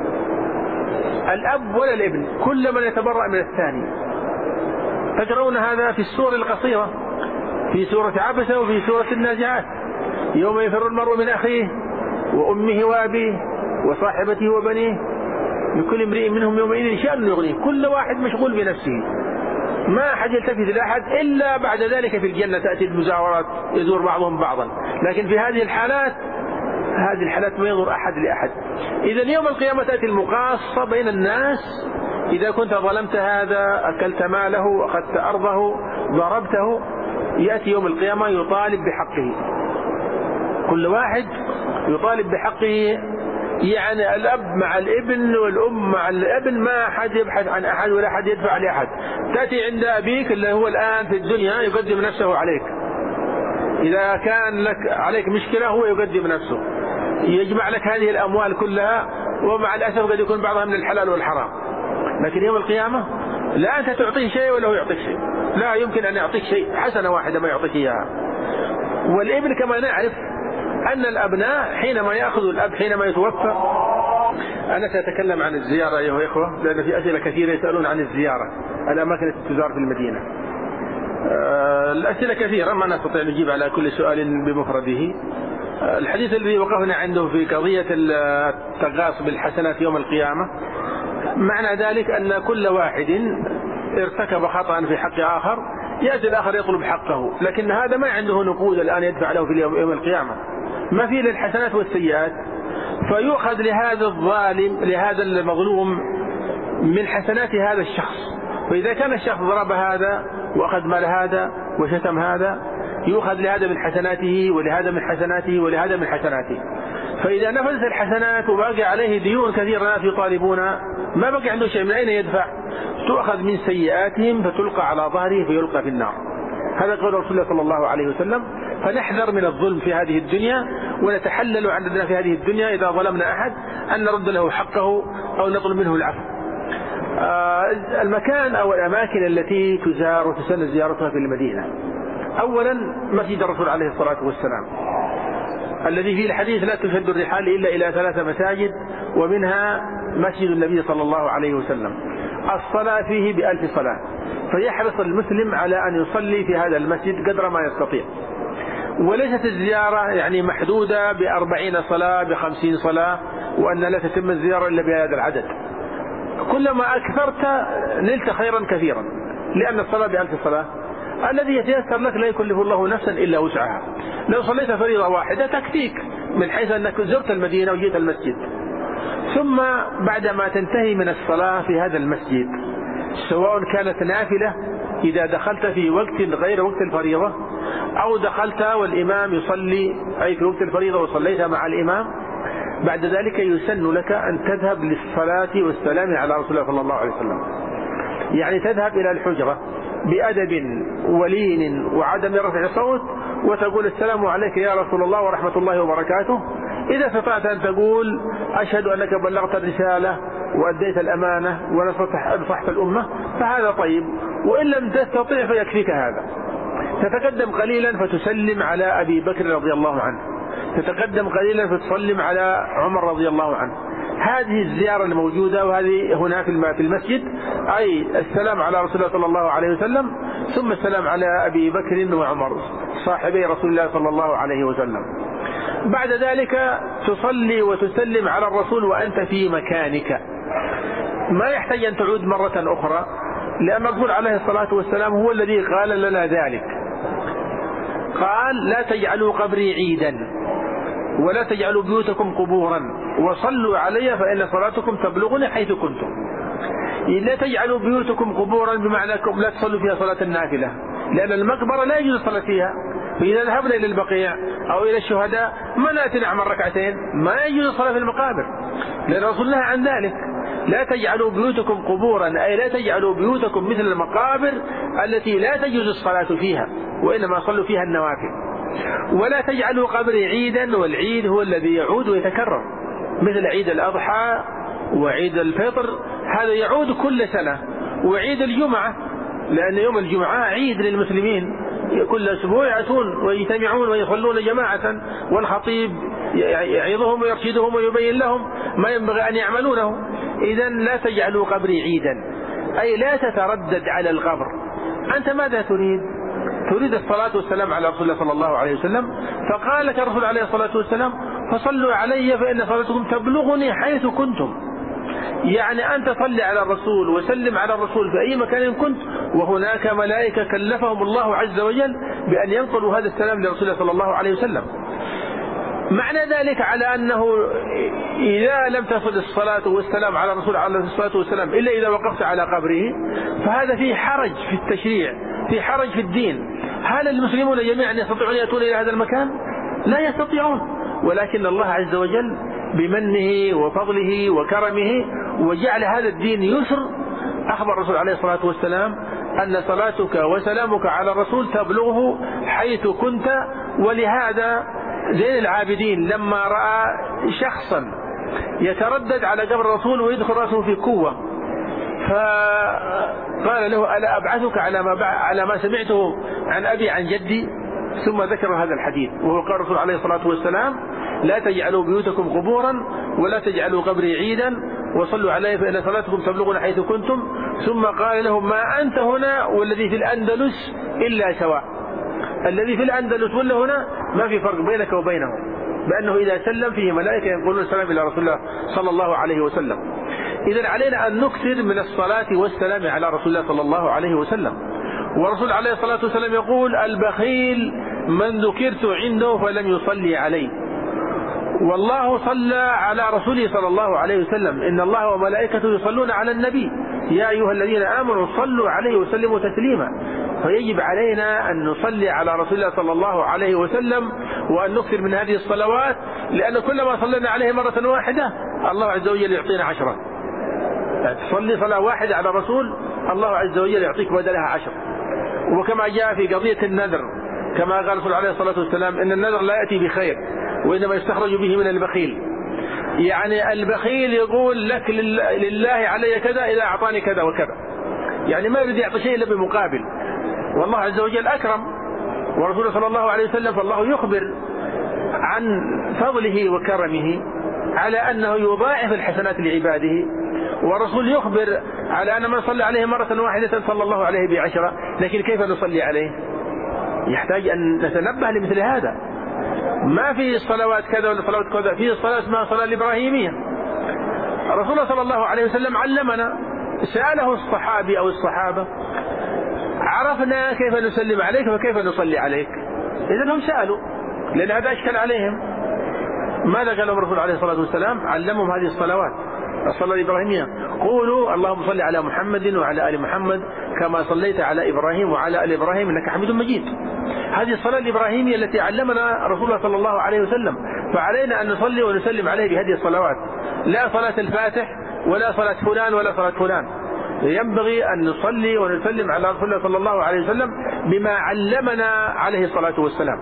الأب ولا الابن، كل من يتبرأ من الثاني. تقرؤون هذا في السور القصيرة، في سورة عبسة وفي سورة النازعات: يوم يفر المرء من أخيه وأمه وأبيه وصاحبته وبنيه لكل امرئ منهم يومئذ شأن يغنيه. كل واحد مشغول بنفسه، ما أحد يلتفت لأحد إلا بعد ذلك في الجنة تأتي المزاورات يزور بعضهم بعضا. لكن في هذه الحالات هذه الحالات ما ينظر أحد لأحد. إذا يوم القيامة تأتي المقاصة بين الناس. إذا كنت ظلمت هذا، أكلت ماله، أخذت أرضه، ضربته، يأتي يوم القيامة يطالب بحقه، كل واحد يطالب بحقه. يعني الأب مع الابن والأم مع الابن، ما أحد يبحث عن أحد ولا أحد يدفع لأحد. تأتي عند أبيك اللي هو الآن في الدنيا يقدم نفسه عليك، إذا كان لك عليك مشكلة هو يقدم نفسه، يجمع لك هذه الأموال كلها، ومع الأسف قد يكون بعضها من الحلال والحرام. لكن يوم القيامة لا أنت تعطيه شيء ولا هو يعطيك شيء، لا يمكن أن يعطيك شيء، حسنة واحدة ما يعطيك إياها. والابن كما نعرف أن الأبناء حينما يأخذ الأب حينما يتوفى. أنا سأتكلم عن الزيارة أيها الإخوة، لأن في أسئلة كثيرة يسألون عن الزيارة، الأماكن التي تزار في المدينة. الأسئلة كثيرة ما نستطيع أن نجيب على كل سؤال بمفرده. الحديث الذي وقفنا عنده في قضية التغاص بالحسنات يوم القيامة، معنى ذلك أن كل واحد ارتكب خطأ في حق آخر يأتي الآخر يطلب حقه، لكن هذا ما عنده نقود الآن يدفع له في يوم القيامة، ما في للحسنات والسيئات، فيؤخذ لهذا الظالم لهذا المظلوم من حسنات هذا الشخص. فإذا كان الشخص ضرب هذا وأخذ مال هذا وشتم هذا، يؤخذ لهذا من حسناته ولهذا من حسناته ولهذا من حسناته. فإذا نفذت الحسنات وباقي عليه ديون كثيرة ناس يطالبون، ما بقي عنده شيء، من أين يدفع؟ تؤخذ من سيئاتهم فتلقى على ظهره فيلقى في النار. هذا قول رسول الله صلى الله عليه وسلم. فنحذر من الظلم في هذه الدنيا، ونتحلل عندنا في هذه الدنيا إذا ظلمنا أحد أن نرد له حقه أو نطلب منه العفو. آه المكان أو الأماكن التي تزار وتسن زيارتها في المدينة: أولا مسجد الرسول عليه الصلاة والسلام الذي فيه الحديث: لا تشد الرحال إلا إلى ثلاث مساجد، ومنها مسجد النبي صلى الله عليه وسلم. الصلاة فيه بألف صلاة، فيحرص المسلم على أن يصلي في هذا المسجد قدر ما يستطيع. وليست الزيارة يعني محدودة بأربعين صلاة بخمسين صلاة، وأن لا تتم الزيارة إلا بهذا العدد. كلما أكثرت نلت خيرا كثيرا، لأن الصلاة بألف صلاة الذي يتيسر لك لا يكلف الله نفسا إلا وسعها. لو صليت فريضة واحدة تكفيك من حيث أنك زرت المدينة وجيت المسجد. ثم بعدما تنتهي من الصلاة في هذا المسجد، سواء كانت نافلة إذا دخلت في وقت غير وقت الفريضة، أو دخلت والإمام يصلي أي في وقت الفريضة وصليت مع الإمام، بعد ذلك يسن لك أن تذهب للصلاة والسلام على رسول الله صلى الله عليه وسلم. يعني تذهب إلى الحجرة بأدب ولين وعدم رفع صوت، وتقول: السلام عليك يا رسول الله ورحمة الله وبركاته. إذا استطعت أن تقول: أشهد أنك بلغت الرسالة وأديت الأمانة ونصحت الأمة، فهذا طيب. وإن لم تستطع فيكفيك هذا. تتقدم قليلا فتسلم على أبي بكر رضي الله عنه، تتقدم قليلا فتسلم على عمر رضي الله عنه. هذه الزيارة الموجودة، وهذه هنا في المسجد، أي السلام على رسول الله صلى الله عليه وسلم، ثم السلام على أبي بكر وعمر صاحبي رسول الله صلى الله عليه وسلم. بعد ذلك تصلي وتسلم على الرسول وأنت في مكانك، ما يحتاج أن تعود مرة أخرى، لأن الرسول عليه الصلاة والسلام هو الذي قال لنا ذلك. قال: لا تجعلوا قبري عيدا ولا تجعلوا بيوتكم قبورا وصلوا علي فإن صلاتكم تبلغني حيث كنتم. لا تجعلوا بيوتكم قبورا بمعنى لا تصلوا فيها صلاة النافلة، لأن المقبرة لا يجوز الصلاة فيها. فإذا ذهبنا إلى البقيع أو إلى الشهداء ما نأتي نعمل ركعتين، ما يجوز الصلاة في المقابر، لأن الرسول نهى عن ذلك. لا تجعلوا بيوتكم قبورا أي لا تجعلوا بيوتكم مثل المقابر التي لا تجوز الصلاة فيها، وإنما صلوا فيها النوافل. ولا تجعلوا قبري عيدا، والعيد هو الذي يعود ويتكرر، مثل عيد الأضحى وعيد الفطر، هذا يعود كل سنة. وعيد الجمعة، لأن يوم الجمعة عيد للمسلمين، كل أسبوع يأتون ويجتمعون ويصلون جماعة، والخطيب يعظهم ويرشدهم ويبين لهم ما ينبغي أن يعملونه. إذن لا تجعلوا قبري عيدا، أي لا تتردد على القبر. أنت ماذا تريد؟ تريد الصلاة والسلام على رسول الله صلى الله عليه وسلم، فقال لك الرسول عليه الصلاة والسلام فصلوا علي فإن صلاتكم تبلغني حيث كنتم. يعني أنت صلي على الرسول وسلم على الرسول في أي مكان كنت، وهناك ملائكة كلفهم الله عز وجل بأن ينقلوا هذا السلام لرسول الله صلى الله عليه وسلم. معنى ذلك على أنه إذا لم تصل الصلاة والسلام على الرسول عليه الصلاة والسلام إلا إذا وقفت على قبره، فهذا فيه حرج في التشريع، في حرج في الدين. هل المسلمون جميعا يستطيعون يأتون إلى هذا المكان؟ لا يستطيعون، ولكن الله عز وجل بمنه وفضله وكرمه وجعل هذا الدين يسر. أخبر الرسول عليه الصلاة والسلام أن صلاتك وسلامك على الرسول تبلغه حيث كنت. ولهذا زين العابدين لما رأى شخصا يتردد على قبر الرسول ويدخل رأسه في قوة، فقال له ألا أبعثك على ما, على ما سمعته عن أبي عن جدي؟ ثم ذكر هذا الحديث، وهو قال الرسول عليه الصلاة والسلام لا تجعلوا بيوتكم قبورا ولا تجعلوا قبري عيدا وصلوا علي فإن صلاتكم تبلغنا حيث كنتم. ثم قال لهم ما أنت هنا والذي في الأندلس إلا سواء. الذي في الأندلس ولا هنا ما في فرق بينك وبينه، بأنه إذا سلم فيه ملائكة ينقلون السلام إلى رسول الله صلى الله عليه وسلم. إذن علينا أن نكثر من الصلاة والسلام على رسول الله صلى الله عليه وسلم. ورسول عليه الصلاة والسلام يقول البخيل من ذكرت عنده فلم يصلي عليه. والله صلى على رسوله صلى الله عليه وسلم إن الله وملائكته يصلون على النبي يا أيها الذين آمنوا صلوا عليه وسلموا تسليما. فيجب علينا أن نصلي على رسول الله صلى الله عليه وسلم وأن نكثر من هذه الصلوات، لأن كلما صلينا عليه مرة واحدة الله عز وجل يعطينا عشرة. تصلي صلاة واحدة على الرسول الله عز وجل يعطيك بدلها عشر. وكما جاء في قضية النذر كما قال الرسول عليه الصلاة والسلام إن النذر لا يأتي بخير وإنما يستخرج به من البخيل. يعني البخيل يقول لك لله علي كذا إذا أعطاني كذا وكذا، يعني ما يريد يعطي شيء إلا بمقابل. والله عز وجل أكرم ورسوله صلى الله عليه وسلم، فالله يخبر عن فضله وكرمه على أنه يضاعف الحسنات لعباده، والرسول يخبر على أن من صلى عليه مرة واحدة صلى الله عليه بعشرة. لكن كيف نصلي عليه؟ يحتاج أن نتنبه لمثل هذا. ما في صلوات كذا ولا صلوات كذا، في صلاة اسمها صلاة الإبراهيمية. الرسول صلى الله عليه وسلم علمنا، سأله الصحابي أو الصحابة عرفنا كيف نسلم عليك وكيف نصلي عليك. إذن هم سألوا لأن هذا أشكل عليهم. ماذا قال لهم الرسول عليه الصلاة والسلام؟ علمهم هذه الصلوات الصلاة الإبراهيمية. قولوا اللهم صل على محمد وعلى آل محمد كما صليت على إبراهيم وعلى آل إبراهيم إنك حميد مجيد. هذه الصلاة الإبراهيمية التي علمنا رسول الله صلى الله عليه وسلم، فعلينا أن نصلي ونسلم عليه بهذه الصلوات، لا صلاة الفاتح ولا صلاة فلان ولا صلاة فلان. ينبغي أن نصلي ونسلم على رسول الله صلى الله عليه وسلم بما علمنا عليه الصلاة والسلام.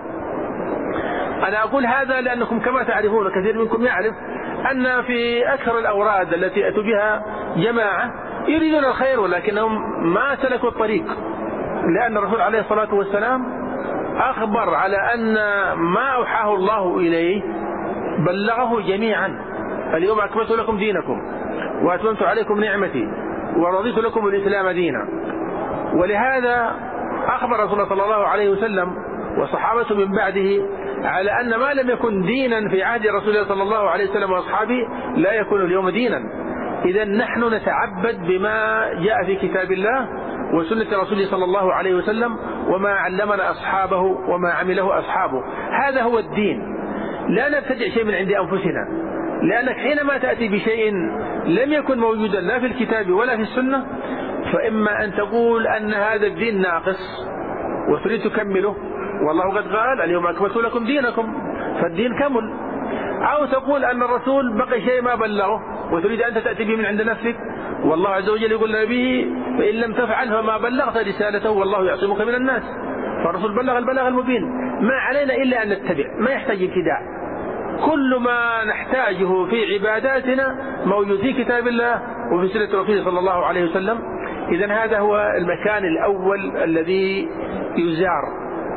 أنا أقول هذا لأنكم كما تعرفون كثير منكم يعرف أن في أكثر الأوراد التي أتوا بها جماعة يريدون الخير ولكنهم ما سلكوا الطريق، لأن الرسول عليه الصلاة والسلام أخبر على أن ما أوحاه الله إليه بلغه جميعا. اليوم أكملت لكم دينكم وأتممت عليكم نعمتي ورضيت لكم الإسلام دينا. ولهذا أخبر رسول الله صلى الله عليه وسلم وصحابته من بعده على أن ما لم يكن دينا في عهد رسول الله صلى الله عليه وسلم وأصحابه لا يكون اليوم دينا. إذا نحن نتعبد بما جاء في كتاب الله وسنة رسوله صلى الله عليه وسلم وما علمنا أصحابه وما عمله أصحابه. هذا هو الدين، لا نبتدع شيء من عند أنفسنا، لأنك حينما تأتي بشيء لم يكن موجودا لا في الكتاب ولا في السنة فإما أن تقول أن هذا الدين ناقص وتريد تكمله، والله قد قال اليوم أكملت لكم دينكم فالدين كمل، أو تقول أن الرسول بقي شيء ما بلغه وتريد أن تأتي به من عند نفسك، والله عز وجل يقول لنبيه فإن لم تفعل فما بلغت رسالته والله يعصمك من الناس. فالرسول بلغ البلاغ المبين، ما علينا إلا أن نتبع، ما يحتاج ابتداع. كل ما نحتاجه في عباداتنا موجود في كتاب الله وفي سنة رسوله صلى الله عليه وسلم. إذن هذا هو المكان الأول الذي يزار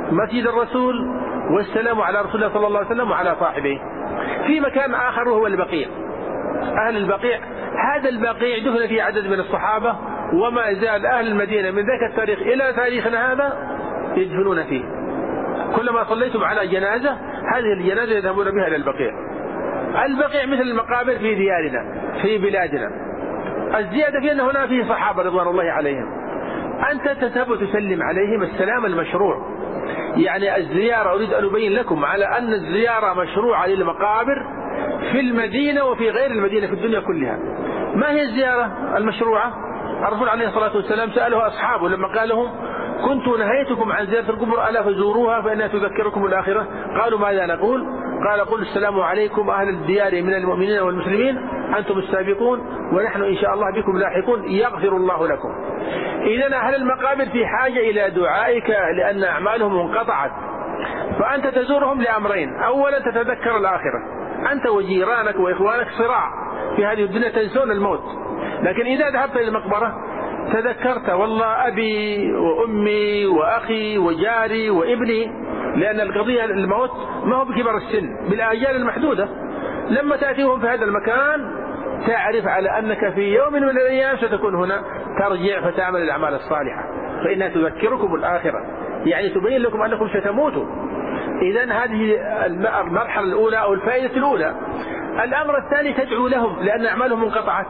مسجد الرسول والسلام على رسول الله صلى الله عليه وسلم وعلى صاحبه. في مكان آخر وهو البقيع، أهل البقيع، هذا البقيع دفن فيه عدد من الصحابة، وما زال أهل المدينة من ذاك التاريخ إلى تاريخنا هذا يدفنون فيه. كلما صليتم على جنازة هذه الجنازة يذهبون بها إلى البقيع. البقيع مثل المقابر في ديارنا في بلادنا. الزيادة في أن هنا فيه صحابة رضوان الله عليهم، أنت تذهب وتسلم عليهم السلام المشروع. يعني الزيارة أريد أن أبين لكم على أن الزيارة مشروعة للمقابر في المدينة وفي غير المدينة في الدنيا كلها. ما هي الزيارة المشروعة؟ الرسول عليه الصلاة والسلام سأله أصحابه لما قال لهم كنت نهيتكم عن زيارة القبور ألا فزوروها فإنها تذكركم الآخرة. قالوا ماذا نقول؟ قال قل السلام عليكم أهل الديار من المؤمنين والمسلمين أنتم السابقون ونحن إن شاء الله بكم لاحقون يغفر الله لكم. إذن أهل المقابر في حاجة إلى دعائك لأن أعمالهم انقطعت، فأنت تزورهم لأمرين: أولا تتذكر الآخرة، أنت وجيرانك وإخوانك صراع في هذه الدنيا تنسون الموت، لكن إذا ذهبت إلى المقبرة تذكرت والله أبي وأمي وأخي وجاري وابني، لأن القضية الموت ما هو بكبر السن، بالآجال المحدودة. لما تأتيهم في هذا المكان تعرف على أنك في يوم من الأيام ستكون هنا، ترجع فتعمل الأعمال الصالحة فإنها تذكركم الآخرة، يعني تبين لكم أنكم ستموتوا. إذن هذه المرحلة الأولى أو الفائدة الأولى. الأمر الثاني تدعو لهم لأن أعمالهم انقطعت،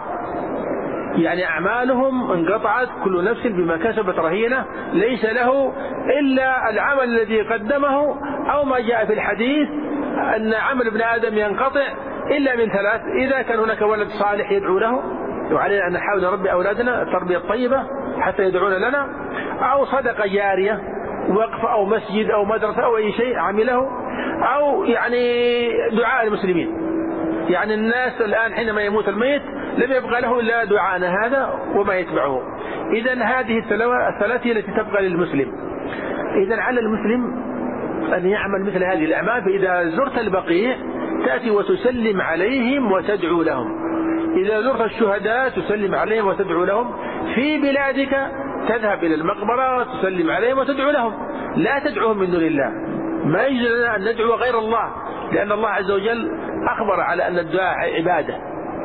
يعني أعمالهم انقطعت، كل نفس بما كسبت رهينة، ليس له إلا العمل الذي قدمه، أو ما جاء في الحديث أن عمل ابن آدم ينقطع إلا من ثلاث: إذا كان هناك ولد صالح يدعو له، وعلينا أن نحاول نربي أولادنا التربية الطيبة حتى يدعون لنا، أو صدقة جارية، وقف أو مسجد أو مدرسة أو أي شيء عمله، أو يعني دعاء المسلمين. يعني الناس الآن حينما يموت الميت لم يبقى له إلا دعاءنا هذا وما يتبعه. إذن هذه الثلاثة التي تبقى للمسلم. إذن على المسلم أن يعمل مثل هذه الأعمال. فإذا زرت البقيع تأتي وتسلم عليهم وتدعو لهم. إذا زرت الشهداء تسلم عليهم وتدعو لهم. في بلادك تذهب إلى المقبرة تسلم عليهم وتدعو لهم، لا تدعوهم من دون الله. ما يجوز لنا أن ندعو غير الله، لأن الله عز وجل أخبر على أن الدعاء عبادة،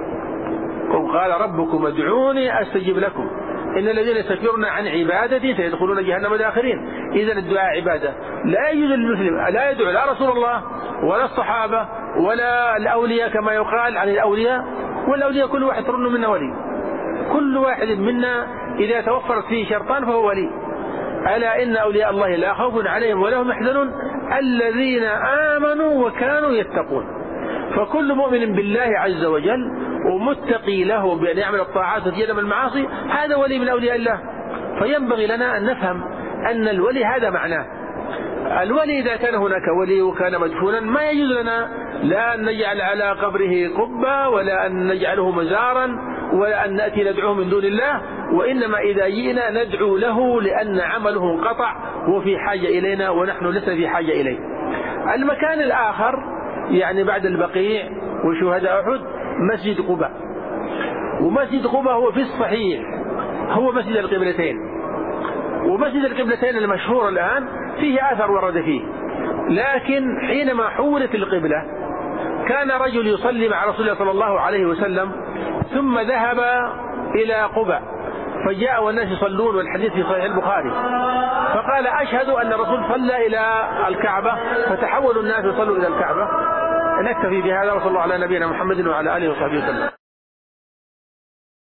وقال ربكم ادعوني أستجب لكم إن الذين يستكبرون عن عبادتي سيدخلون جهنم داخرين. إذن الدعاء عبادة. لا يجوز للمسلم لا يدعو لا رسول الله ولا الصحابة ولا الأولياء كما يقال عن الأولياء، والأولياء كل واحد ترن منا ولي، كل واحد منا إذا توفرت فيه شرطان فهو ولي. ألا إن أولياء الله لا خوف عليهم ولا هم يحزنون الذين آمنوا وكانوا يتقون. فكل مؤمن بالله عز وجل ومتقي له بأن يعمل الطاعات ويتجنب المعاصي هذا ولي من أولياء الله. فينبغي لنا أن نفهم أن الولي هذا معناه. الولي إذا كان هناك ولي وكان مدفونا ما يجوز لنا لا أن نجعل على قبره قبة ولا أن نجعله مزارا ولا أن نأتي ندعوه من دون الله، وإنما إذا جئنا ندعو له لأن عمله انقطع وفي حاجة إلينا ونحن لسه في حاجة إليه. المكان الآخر يعني بعد البقيع وشهداء أحد مسجد قباء. ومسجد قباء هو في الصحيح هو مسجد القبلتين، ومسجد القبلتين المشهور الآن فيه آثر ورد فيه، لكن حينما حولت القبلة كان رجل يصلي مع رسول الله صلى الله عليه وسلم ثم ذهب إلى قباء فجاء والناس يصلون، والحديث في صحيح البخاري، فقال أشهد أن الرسول صلى إلى الكعبة، فتحولوا الناس يصلوا إلى الكعبة. نكتفي بهذا وصلى الله على نبينا محمد وعلى آله وصحبه وسلم.